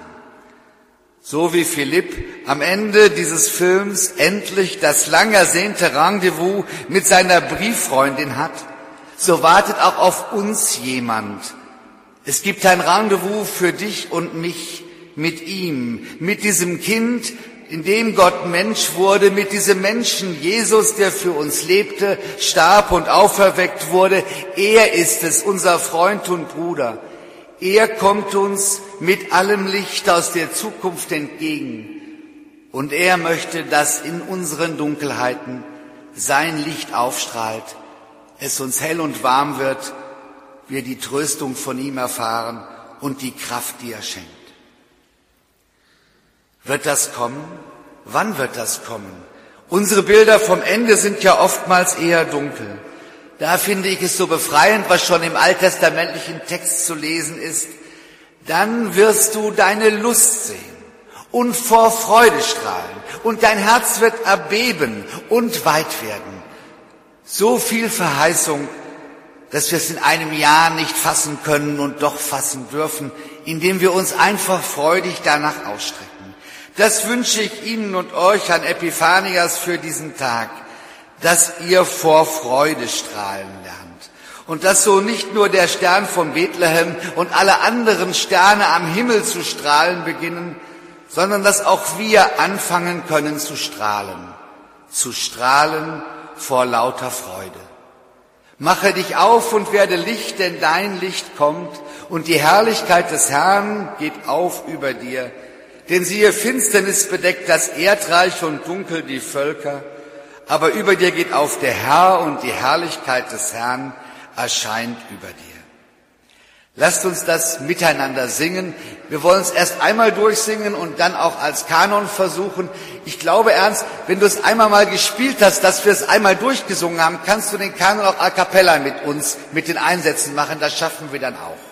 So wie Philipp am Ende dieses Films endlich das lang ersehnte Rendezvous mit seiner Brieffreundin hat, so wartet auch auf uns jemand. Es gibt ein Rendezvous für dich und mich mit ihm, mit diesem Kind, in dem Gott Mensch wurde, mit diesem Menschen Jesus, der für uns lebte, starb und auferweckt wurde. Er ist es, unser Freund und Bruder. Er kommt uns mit allem Licht aus der Zukunft entgegen. Und er möchte, dass in unseren Dunkelheiten sein Licht aufstrahlt, es uns hell und warm wird, wir die Tröstung von ihm erfahren und die Kraft, die er schenkt. Wird das kommen? Wann wird das kommen? Unsere Bilder vom Ende sind ja oftmals eher dunkel. Da finde ich es so befreiend, was schon im alttestamentlichen Text zu lesen ist. Dann wirst du deine Lust sehen und vor Freude strahlen und dein Herz wird erbeben und weit werden. So viel Verheißung, dass wir es in einem Jahr nicht fassen können und doch fassen dürfen, indem wir uns einfach freudig danach ausstrecken. Das wünsche ich Ihnen und euch an Epiphanias für diesen Tag, dass ihr vor Freude strahlen lernt und dass so nicht nur der Stern von Bethlehem und alle anderen Sterne am Himmel zu strahlen beginnen, sondern dass auch wir anfangen können zu strahlen, zu strahlen vor lauter Freude. Mache dich auf und werde Licht, denn dein Licht kommt und die Herrlichkeit des Herrn geht auf über dir. Denn siehe, Finsternis bedeckt das Erdreich und dunkel die Völker, aber über dir geht auf der Herr und die Herrlichkeit des Herrn erscheint über dir. Lasst uns das miteinander singen. Wir wollen es erst einmal durchsingen und dann auch als Kanon versuchen. Ich glaube ernst, wenn du es einmal mal gespielt hast, dass wir es einmal durchgesungen haben, kannst du den Kanon auch a cappella mit uns, mit den Einsätzen machen. Das schaffen wir dann auch.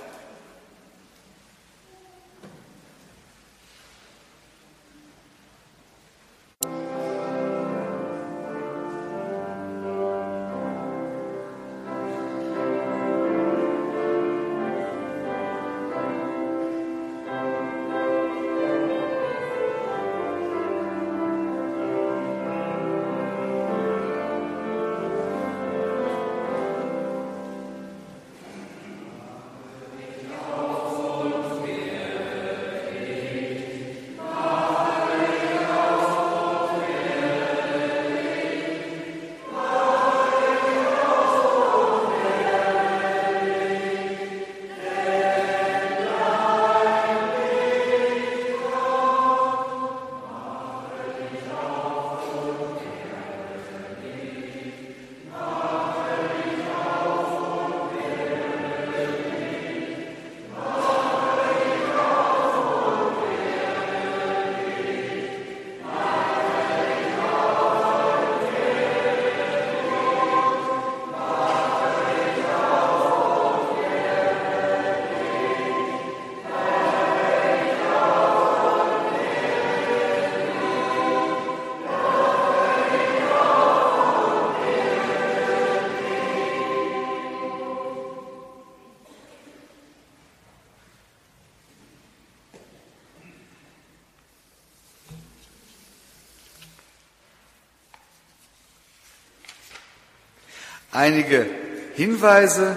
Einige Hinweise.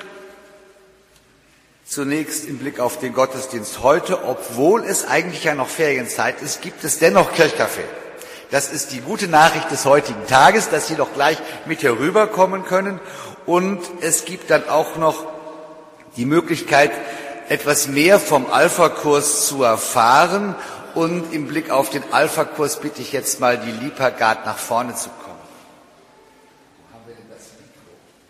Zunächst im Blick auf den Gottesdienst heute. Obwohl es eigentlich ja noch Ferienzeit ist, gibt es dennoch Kirchkaffee. Das ist die gute Nachricht des heutigen Tages, dass Sie doch gleich mit hier rüberkommen können. Und es gibt dann auch noch die Möglichkeit, etwas mehr vom Alpha-Kurs zu erfahren. Und im Blick auf den Alpha-Kurs bitte ich jetzt mal die Liebherr nach vorne zu kommen. Wo haben wir denn das Mikro?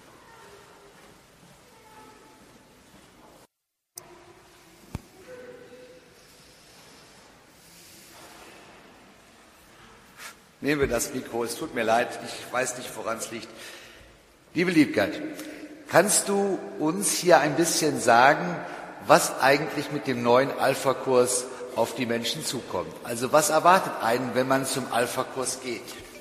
Nehmen wir das Mikro, es tut mir leid, ich weiß nicht, woran es liegt. Liebe Liebgard, kannst du uns hier ein bisschen sagen, was eigentlich mit dem neuen Alpha-Kurs auf die Menschen zukommt? Also was erwartet einen, wenn man zum Alpha-Kurs geht?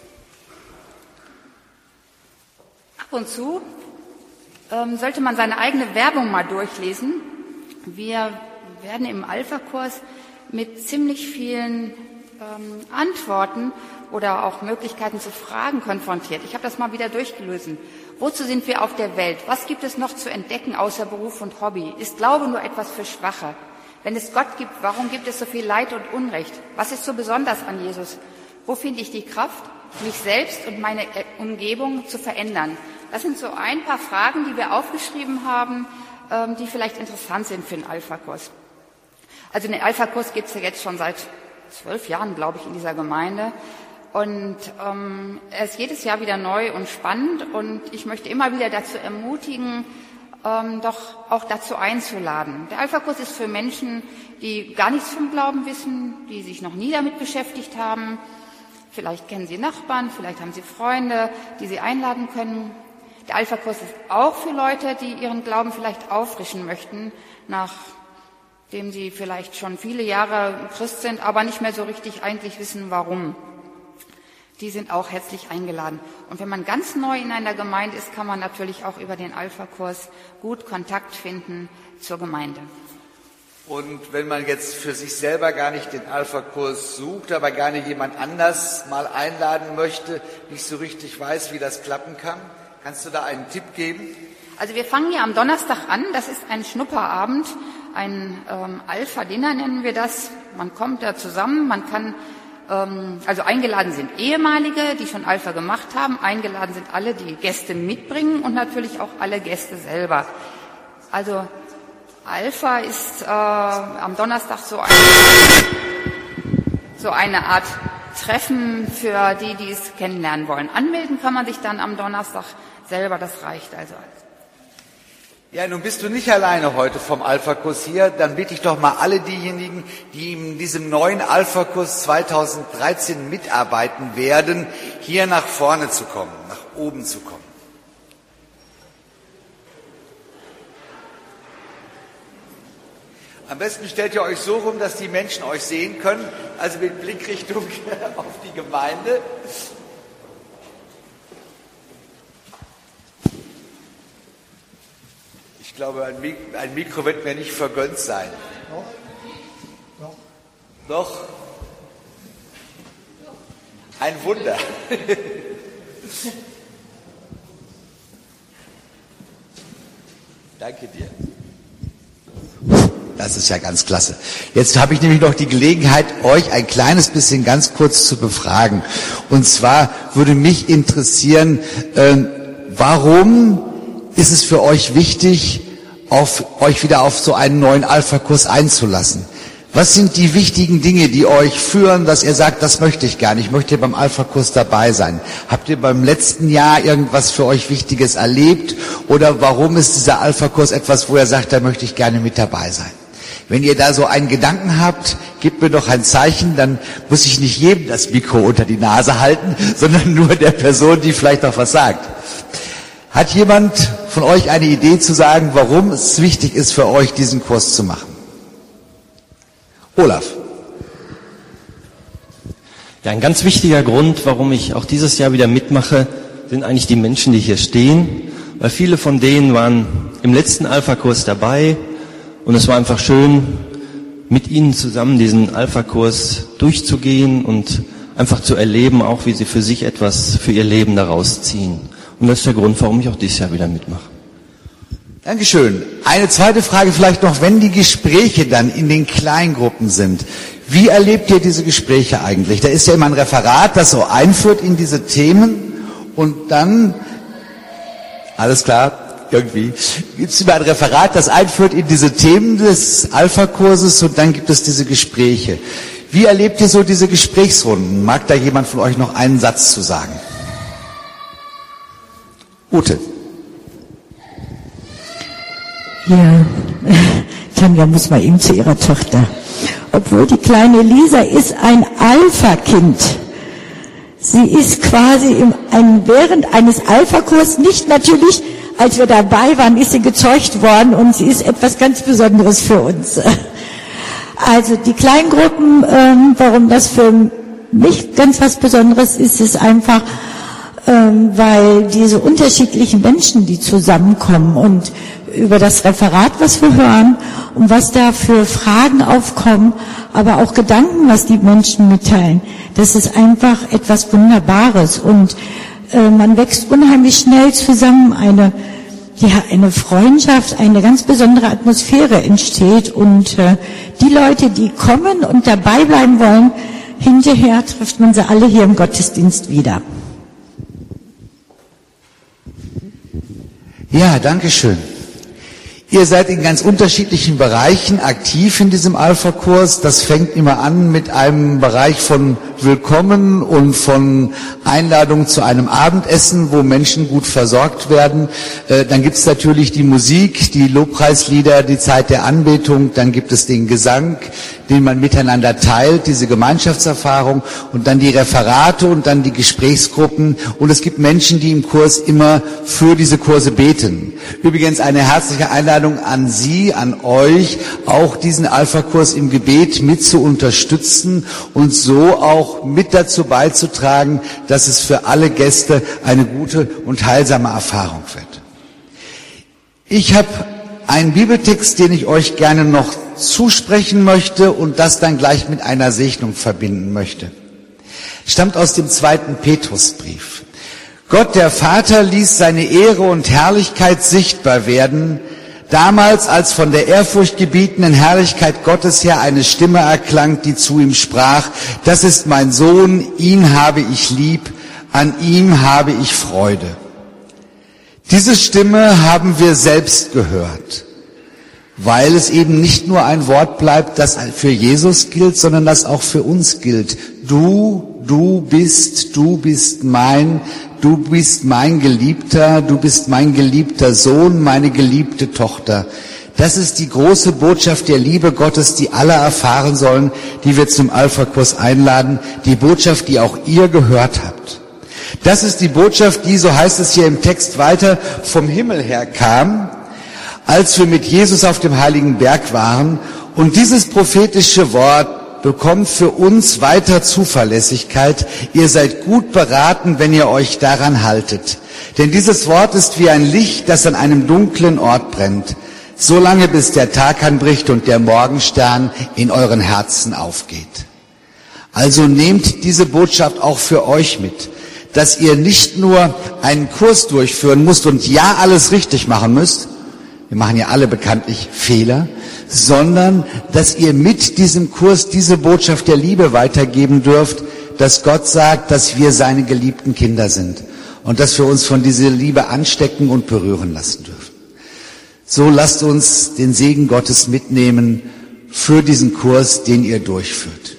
Ab und zu ähm, sollte man seine eigene Werbung mal durchlesen. Wir werden im Alpha-Kurs mit ziemlich vielen ähm, Antworten oder auch Möglichkeiten zu Fragen konfrontiert. Ich habe das mal wieder durchgelesen. Wozu sind wir auf der Welt? Was gibt es noch zu entdecken außer Beruf und Hobby? Ist Glaube nur etwas für Schwache? Wenn es Gott gibt, warum gibt es so viel Leid und Unrecht? Was ist so besonders an Jesus? Wo finde ich die Kraft, mich selbst und meine Umgebung zu verändern? Das sind so ein paar Fragen, die wir aufgeschrieben haben, die vielleicht interessant sind für den Alpha-Kurs. Also den Alpha-Kurs gibt es ja jetzt schon seit zwölf Jahren, glaube ich, in dieser Gemeinde. Und ähm, er ist jedes Jahr wieder neu und spannend. Und ich möchte immer wieder dazu ermutigen, ähm, doch auch dazu einzuladen. Der Alpha-Kurs ist für Menschen, die gar nichts vom Glauben wissen, die sich noch nie damit beschäftigt haben. Vielleicht kennen sie Nachbarn, vielleicht haben sie Freunde, die sie einladen können. Der Alpha-Kurs ist auch für Leute, die ihren Glauben vielleicht auffrischen möchten, nachdem sie vielleicht schon viele Jahre Christ sind, aber nicht mehr so richtig eigentlich wissen, warum. Die sind auch herzlich eingeladen. Und wenn man ganz neu in einer Gemeinde ist, kann man natürlich auch über den Alpha-Kurs gut Kontakt finden zur Gemeinde. Und wenn man jetzt für sich selber gar nicht den Alpha-Kurs sucht, aber gerne jemand anders mal einladen möchte, nicht so richtig weiß, wie das klappen kann, kannst du da einen Tipp geben? Also wir fangen ja am Donnerstag an. Das ist ein Schnupperabend, ein ähm, Alpha-Dinner nennen wir das. Man kommt da zusammen, man kann Also eingeladen sind Ehemalige, die schon Alpha gemacht haben. Eingeladen sind alle, die Gäste mitbringen und natürlich auch alle Gäste selber. Also Alpha ist äh, am Donnerstag so eine, so eine Art Treffen für die, die es kennenlernen wollen. Anmelden kann man sich dann am Donnerstag selber, das reicht also. Ja, nun bist du nicht alleine heute vom Alpha-Kurs hier. Dann bitte ich doch mal alle diejenigen, die in diesem neuen Alpha-Kurs zweitausenddreizehn mitarbeiten werden, hier nach vorne zu kommen, nach oben zu kommen. Am besten stellt ihr euch so rum, dass die Menschen euch sehen können, also mit Blickrichtung auf die Gemeinde. Ich glaube, ein, Mik- ein Mikro wird mir nicht vergönnt sein. Doch. Doch. Doch. Ein Wunder. Danke dir. Das ist ja ganz klasse. Jetzt habe ich nämlich noch die Gelegenheit, euch ein kleines bisschen ganz kurz zu befragen. Und zwar würde mich interessieren, äh, warum ist es für euch wichtig, auf, euch wieder auf so einen neuen Alpha-Kurs einzulassen? Was sind die wichtigen Dinge, die euch führen, dass ihr sagt, das möchte ich gerne, ich möchte beim Alpha-Kurs dabei sein? Habt ihr beim letzten Jahr irgendwas für euch Wichtiges erlebt? Oder warum ist dieser Alpha-Kurs etwas, wo ihr sagt, da möchte ich gerne mit dabei sein? Wenn ihr da so einen Gedanken habt, gebt mir doch ein Zeichen, dann muss ich nicht jedem das Mikro unter die Nase halten, sondern nur der Person, die vielleicht noch was sagt. Hat jemand von euch eine Idee zu sagen, warum es wichtig ist für euch, diesen Kurs zu machen? Olaf. Ja, ein ganz wichtiger Grund, warum ich auch dieses Jahr wieder mitmache, sind eigentlich die Menschen, die hier stehen, weil viele von denen waren im letzten Alpha-Kurs dabei und es war einfach schön, mit ihnen zusammen diesen Alpha-Kurs durchzugehen und einfach zu erleben, auch wie sie für sich etwas für ihr Leben daraus ziehen. Und Und das ist der Grund, warum ich auch dieses Jahr wieder mitmache. Dankeschön. Eine zweite Frage vielleicht noch, wenn die Gespräche dann in den Kleingruppen sind. Wie erlebt ihr diese Gespräche eigentlich? Da ist ja immer ein Referat, das so einführt in diese Themen und dann, alles klar, irgendwie, gibt es immer ein Referat, das einführt in diese Themen des Alpha-Kurses und dann gibt es diese Gespräche. Wie erlebt ihr so diese Gesprächsrunden? Mag da jemand von euch noch einen Satz zu sagen? Ute. Ja, Tanja muss mal eben zu ihrer Tochter. Obwohl die kleine Lisa ist ein Alpha-Kind. Sie ist quasi im, ein, während eines Alpha-Kurs, nicht natürlich, als wir dabei waren, ist sie gezeugt worden und sie ist etwas ganz Besonderes für uns. Also die Kleingruppen, ähm, warum das für mich ganz was Besonderes ist, ist einfach, ähm, weil diese unterschiedlichen Menschen, die zusammenkommen und über das Referat, was wir hören und was da für Fragen aufkommen, aber auch Gedanken, was die Menschen mitteilen, das ist einfach etwas Wunderbares und äh, man wächst unheimlich schnell zusammen, eine ja, eine Freundschaft, eine ganz besondere Atmosphäre entsteht und äh, die Leute, die kommen und dabei bleiben wollen, hinterher trifft man sie alle hier im Gottesdienst wieder. Ja, danke schön. Ihr seid in ganz unterschiedlichen Bereichen aktiv in diesem Alpha-Kurs. Das fängt immer an mit einem Bereich von Willkommen und von Einladung zu einem Abendessen, wo Menschen gut versorgt werden. Dann gibt es natürlich die Musik, die Lobpreislieder, die Zeit der Anbetung. Dann gibt es den Gesang, den man miteinander teilt, diese Gemeinschaftserfahrung. Und dann die Referate und dann die Gesprächsgruppen. Und es gibt Menschen, die im Kurs immer für diese Kurse beten. Übrigens eine herzliche Einladung an Sie, an euch, auch diesen Alpha-Kurs im Gebet mit zu unterstützen und so auch mit dazu beizutragen, dass es für alle Gäste eine gute und heilsame Erfahrung wird. Ich habe einen Bibeltext, den ich euch gerne noch zusprechen möchte und das dann gleich mit einer Segnung verbinden möchte. Stammt aus dem zweiten Petrusbrief. Gott, der Vater, ließ seine Ehre und Herrlichkeit sichtbar werden, damals, als von der ehrfurchtgebietenden Herrlichkeit Gottes her eine Stimme erklang, die zu ihm sprach, das ist mein Sohn, ihn habe ich lieb, an ihm habe ich Freude. Diese Stimme haben wir selbst gehört, weil es eben nicht nur ein Wort bleibt, das für Jesus gilt, sondern das auch für uns gilt. Du, du bist, du bist mein, du bist mein Geliebter, du bist mein geliebter Sohn, meine geliebte Tochter. Das ist die große Botschaft der Liebe Gottes, die alle erfahren sollen, die wir zum Alpha-Kurs einladen, die Botschaft, die auch ihr gehört habt. Das ist die Botschaft, die, so heißt es hier im Text weiter, vom Himmel her kam, als wir mit Jesus auf dem heiligen Berg waren. Und dieses prophetische Wort bekommt für uns weiter Zuverlässigkeit. Ihr seid gut beraten, wenn ihr euch daran haltet. Denn dieses Wort ist wie ein Licht, das an einem dunklen Ort brennt, solange bis der Tag anbricht und der Morgenstern in euren Herzen aufgeht. Also nehmt diese Botschaft auch für euch mit, dass ihr nicht nur einen Kurs durchführen müsst und ja alles richtig machen müsst, wir machen ja alle bekanntlich Fehler, sondern dass ihr mit diesem Kurs diese Botschaft der Liebe weitergeben dürft, dass Gott sagt, dass wir seine geliebten Kinder sind und dass wir uns von dieser Liebe anstecken und berühren lassen dürfen. So lasst uns den Segen Gottes mitnehmen für diesen Kurs, den ihr durchführt.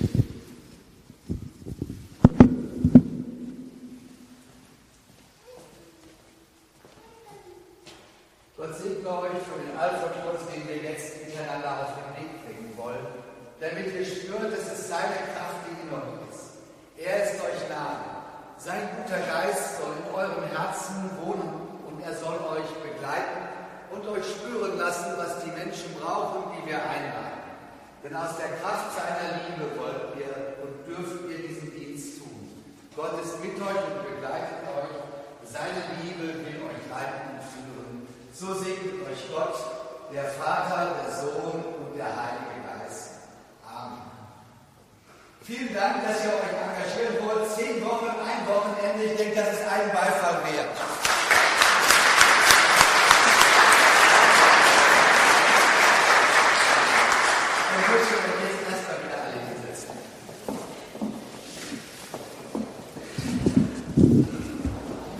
Gott segne euch für den Alpha-Kurs, den wir jetzt miteinander auf den Weg bringen wollen, damit ihr spürt, dass es seine Kraft, die in euch ist. Er ist euch nahe. Sein guter Geist soll in eurem Herzen wohnen und er soll euch begleiten und euch spüren lassen, was die Menschen brauchen, die wir einladen. Denn aus der Kraft seiner Liebe wollt ihr und dürft ihr diesen Dienst tun. Gott ist mit euch und begleitet euch. Seine Liebe will euch leiten und führen. So segnet euch Gott, der Vater, der Sohn und der Heilige Geist. Amen. Vielen Dank, dass ihr euch engagiert wollt. Zehn Wochen, ein Wochenende. Ich denke, das ist einen Beifall wert.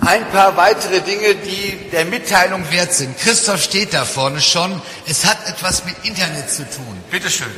Ein paar weitere Dinge, die der Mitteilung wert sind. Christoph steht da vorne schon. Es hat etwas mit Internet zu tun. Bitte schön.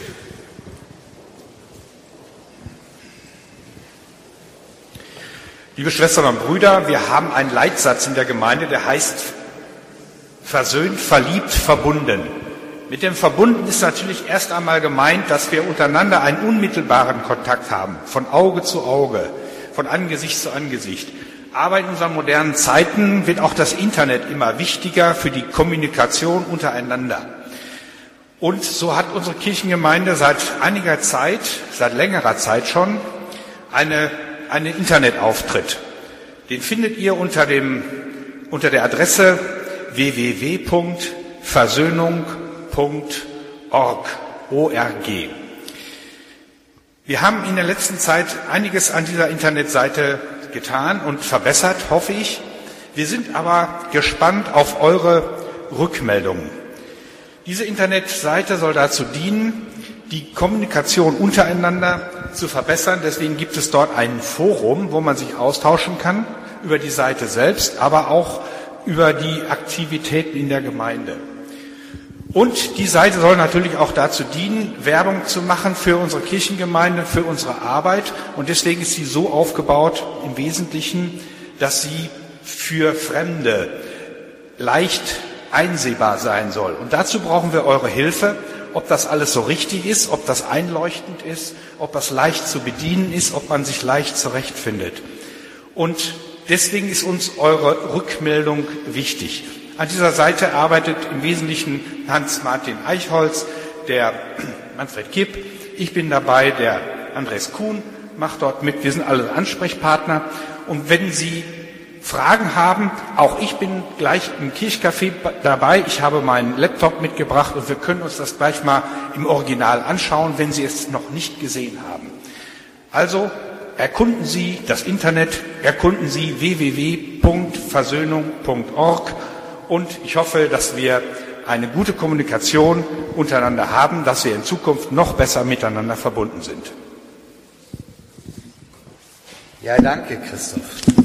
Liebe Schwestern und Brüder, wir haben einen Leitsatz in der Gemeinde, der heißt versöhnt, verliebt, verbunden. Mit dem Verbunden ist natürlich erst einmal gemeint, dass wir untereinander einen unmittelbaren Kontakt haben, von Auge zu Auge, von Angesicht zu Angesicht. Aber in unseren modernen Zeiten wird auch das Internet immer wichtiger für die Kommunikation untereinander. Und so hat unsere Kirchengemeinde seit einiger Zeit, seit längerer Zeit schon, eine, einen Internetauftritt. Den findet ihr unter, dem, unter der Adresse w w w punkt versöhnung punkt org. Wir haben in der letzten Zeit einiges an dieser Internetseite getan und verbessert, hoffe ich. Wir sind aber gespannt auf eure Rückmeldungen. Diese Internetseite soll dazu dienen, die Kommunikation untereinander zu verbessern. Deswegen gibt es dort ein Forum, wo man sich austauschen kann über die Seite selbst, aber auch über die Aktivitäten in der Gemeinde. Und die Seite soll natürlich auch dazu dienen, Werbung zu machen für unsere Kirchengemeinde, für unsere Arbeit. Und deswegen ist sie so aufgebaut im Wesentlichen, dass sie für Fremde leicht einsehbar sein soll. Und dazu brauchen wir eure Hilfe, ob das alles so richtig ist, ob das einleuchtend ist, ob das leicht zu bedienen ist, ob man sich leicht zurechtfindet. Und deswegen ist uns eure Rückmeldung wichtig. An dieser Seite arbeitet im Wesentlichen Hans-Martin Eichholz, der Manfred Kipp, ich bin dabei, der Andres Kuhn macht dort mit, wir sind alle Ansprechpartner. Und wenn Sie Fragen haben, auch ich bin gleich im Kirchcafé dabei, ich habe meinen Laptop mitgebracht und wir können uns das gleich mal im Original anschauen, wenn Sie es noch nicht gesehen haben. Also erkunden Sie das Internet, erkunden Sie w w w punkt versöhnung punkt org. Und ich hoffe, dass wir eine gute Kommunikation untereinander haben, dass wir in Zukunft noch besser miteinander verbunden sind. Ja, danke, Christoph.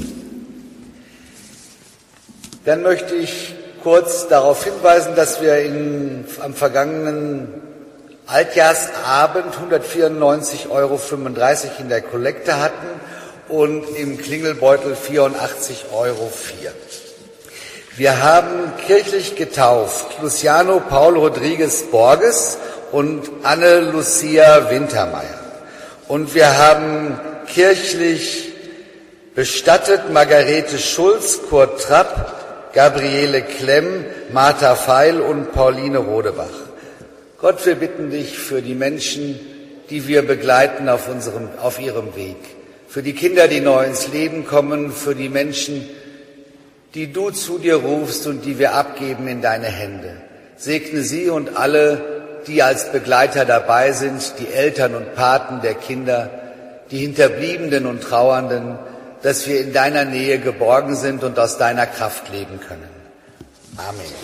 Dann möchte ich kurz darauf hinweisen, dass wir in, am vergangenen Altjahrsabend hundertvierundneunzig Euro fünfunddreißig in der Kollekte hatten und im Klingelbeutel vierundachtzig Euro vier. Wir haben kirchlich getauft Luciano Paul Rodriguez Borges und Anne Lucia Wintermeyer. Und wir haben kirchlich bestattet Margarete Schulz, Kurt Trapp, Gabriele Klemm, Martha Feil und Pauline Rodebach. Gott, wir bitten dich für die Menschen, die wir begleiten auf unserem, auf ihrem Weg, für die Kinder, die neu ins Leben kommen, für die Menschen, die du zu dir rufst und die wir abgeben in deine Hände. Segne sie und alle, die als Begleiter dabei sind, die Eltern und Paten der Kinder, die Hinterbliebenen und Trauernden, dass wir in deiner Nähe geborgen sind und aus deiner Kraft leben können. Amen.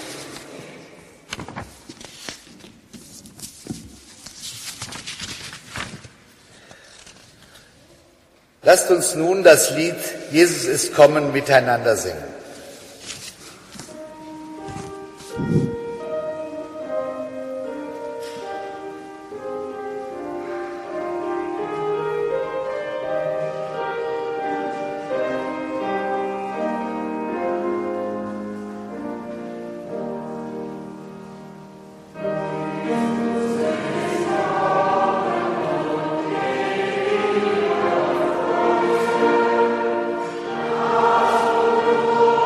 Lasst uns nun das Lied Jesus ist kommen miteinander singen. Oh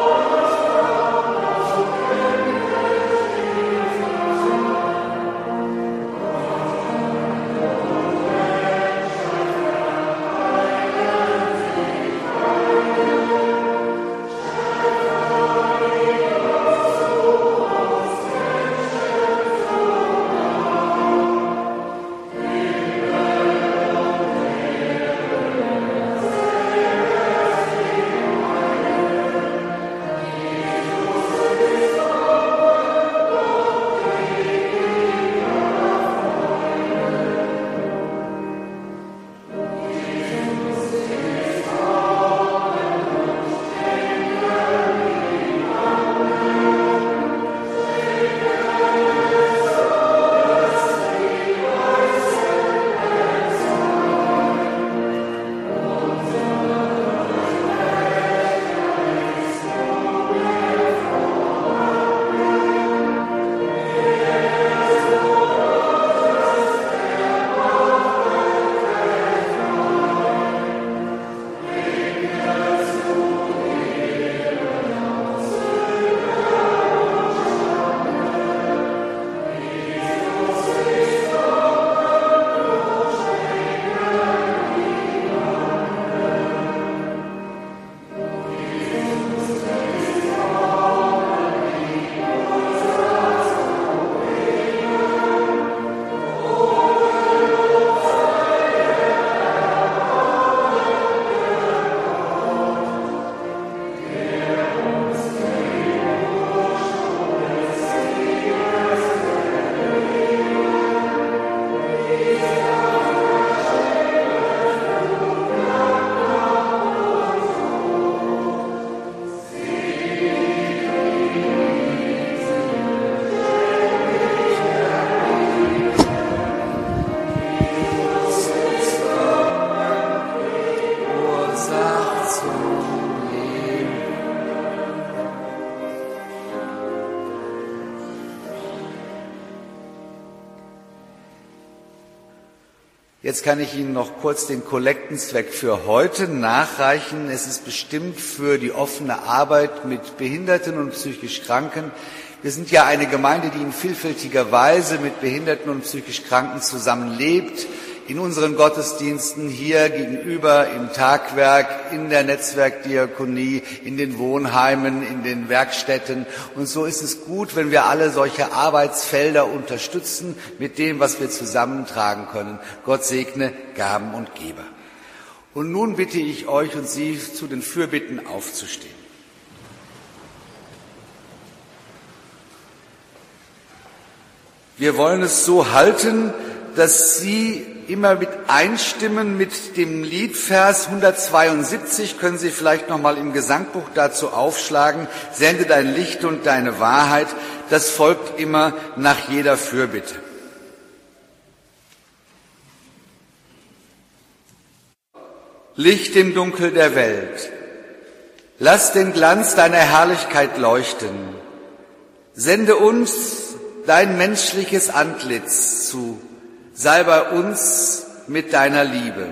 Jetzt kann ich Ihnen noch kurz den Kollektenzweck für heute nachreichen. Es ist bestimmt für die offene Arbeit mit Behinderten und psychisch Kranken. Wir sind ja eine Gemeinde, die in vielfältiger Weise mit Behinderten und psychisch Kranken zusammenlebt. In unseren Gottesdiensten hier gegenüber, im Tagwerk, in der Netzwerkdiakonie, in den Wohnheimen, in den Werkstätten. Und so ist es gut, wenn wir alle solche Arbeitsfelder unterstützen mit dem, was wir zusammentragen können. Gott segne Gaben und Geber. Und nun bitte ich euch und Sie, zu den Fürbitten aufzustehen. Wir wollen es so halten, dass Sie immer mit einstimmen mit dem Liedvers hundertzweiundsiebzig, können Sie vielleicht noch mal im Gesangbuch dazu aufschlagen, sende dein Licht und deine Wahrheit, das folgt immer nach jeder Fürbitte. Licht im Dunkel der Welt, lass den Glanz deiner Herrlichkeit leuchten, sende uns dein menschliches Antlitz zu, sei bei uns mit deiner Liebe.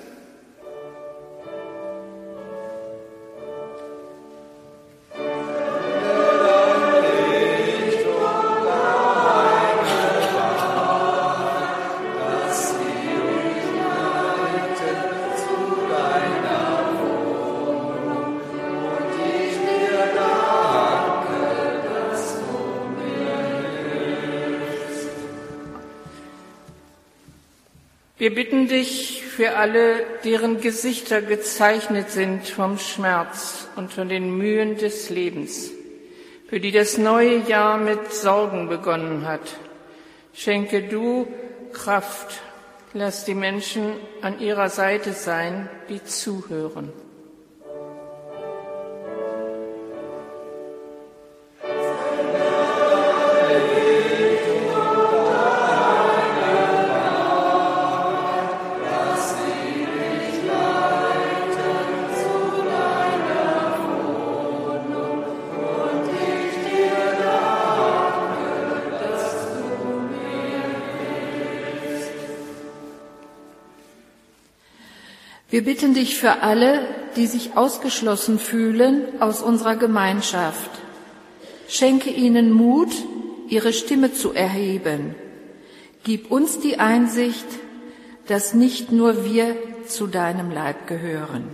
Wir bitten dich für alle, deren Gesichter gezeichnet sind vom Schmerz und von den Mühen des Lebens, für die das neue Jahr mit Sorgen begonnen hat. Schenke du Kraft, lass die Menschen an ihrer Seite sein, die zuhören. Wir bitten dich für alle, die sich ausgeschlossen fühlen aus unserer Gemeinschaft. Schenke ihnen Mut, ihre Stimme zu erheben. Gib uns die Einsicht, dass nicht nur wir zu deinem Leib gehören.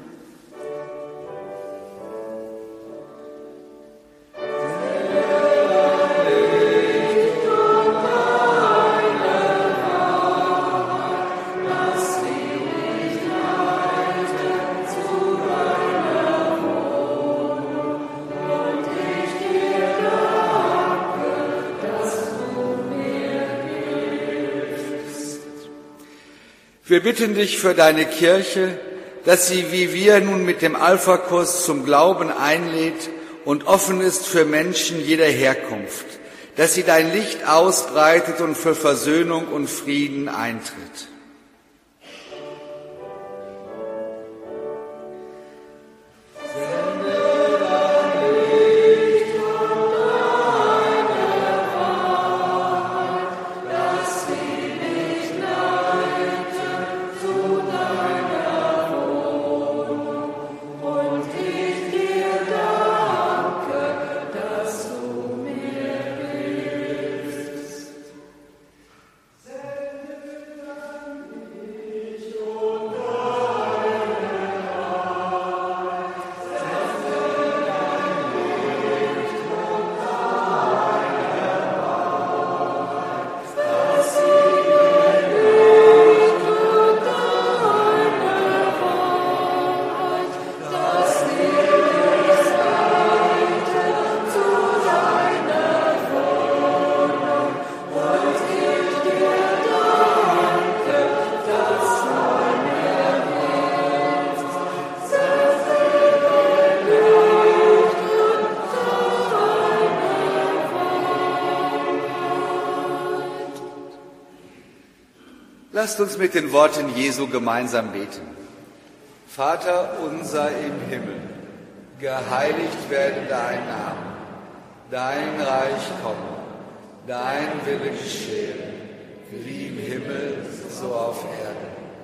Wir bitten dich für deine Kirche, dass sie wie wir nun mit dem Alpha-Kurs zum Glauben einlädt und offen ist für Menschen jeder Herkunft, dass sie dein Licht ausbreitet und für Versöhnung und Frieden eintritt. Lasst uns mit den Worten Jesu gemeinsam beten. Vater unser im Himmel, geheiligt werde dein Name, dein Reich komme, dein Wille geschehe, wie im Himmel, so auf Erden.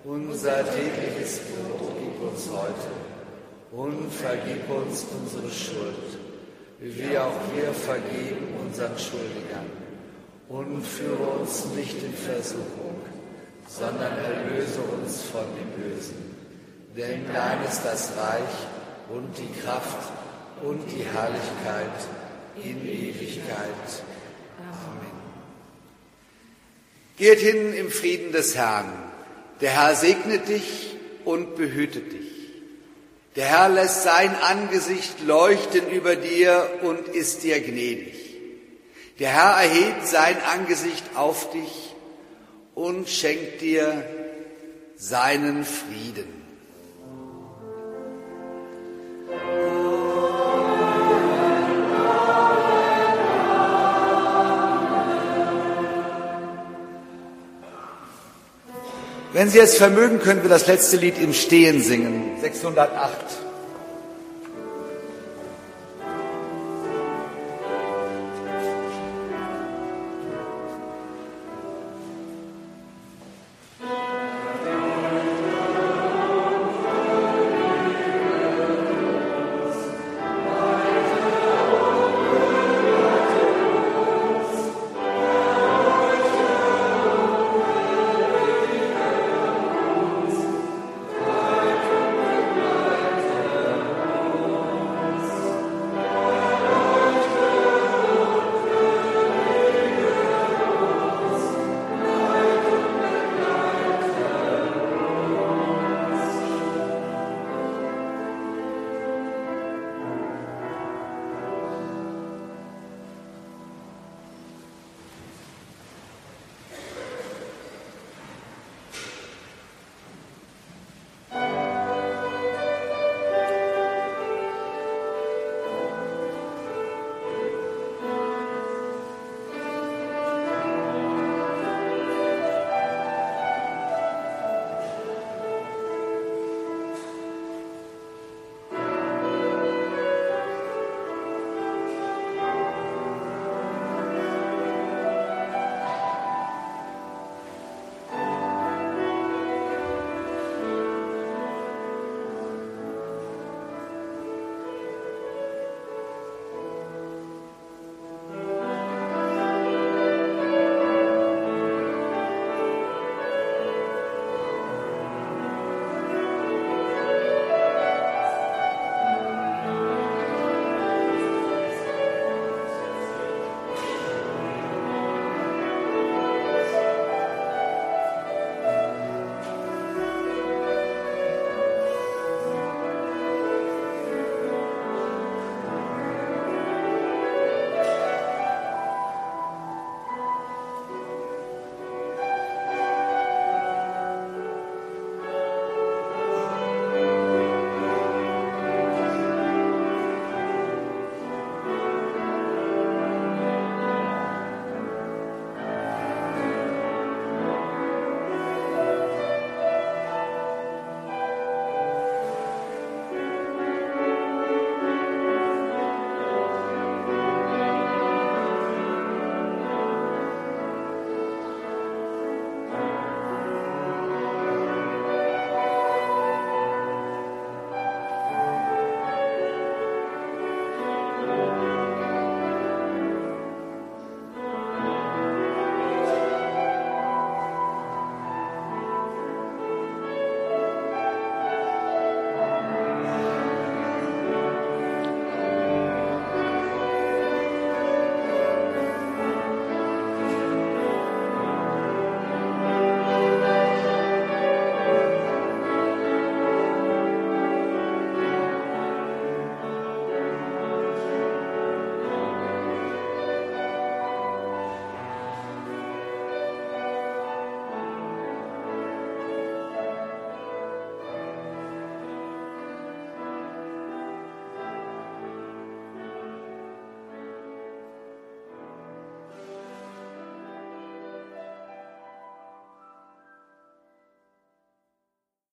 Unser tägliches Brot gib uns heute und vergib uns unsere Schuld, wie wir auch wir vergeben unseren Schuldigern. Und führe uns nicht in Versuchung, sondern erlöse uns von dem Bösen. Denn dein ist das Reich und die Kraft und die Herrlichkeit in Ewigkeit. Amen. Geht hin im Frieden des Herrn. Der Herr segnet dich und behütet dich. Der Herr lässt sein Angesicht leuchten über dir und ist dir gnädig. Der Herr erhebt sein Angesicht auf dich und schenkt dir seinen Frieden. Wenn Sie es vermögen, können wir das letzte Lied im Stehen singen. sechshundertacht.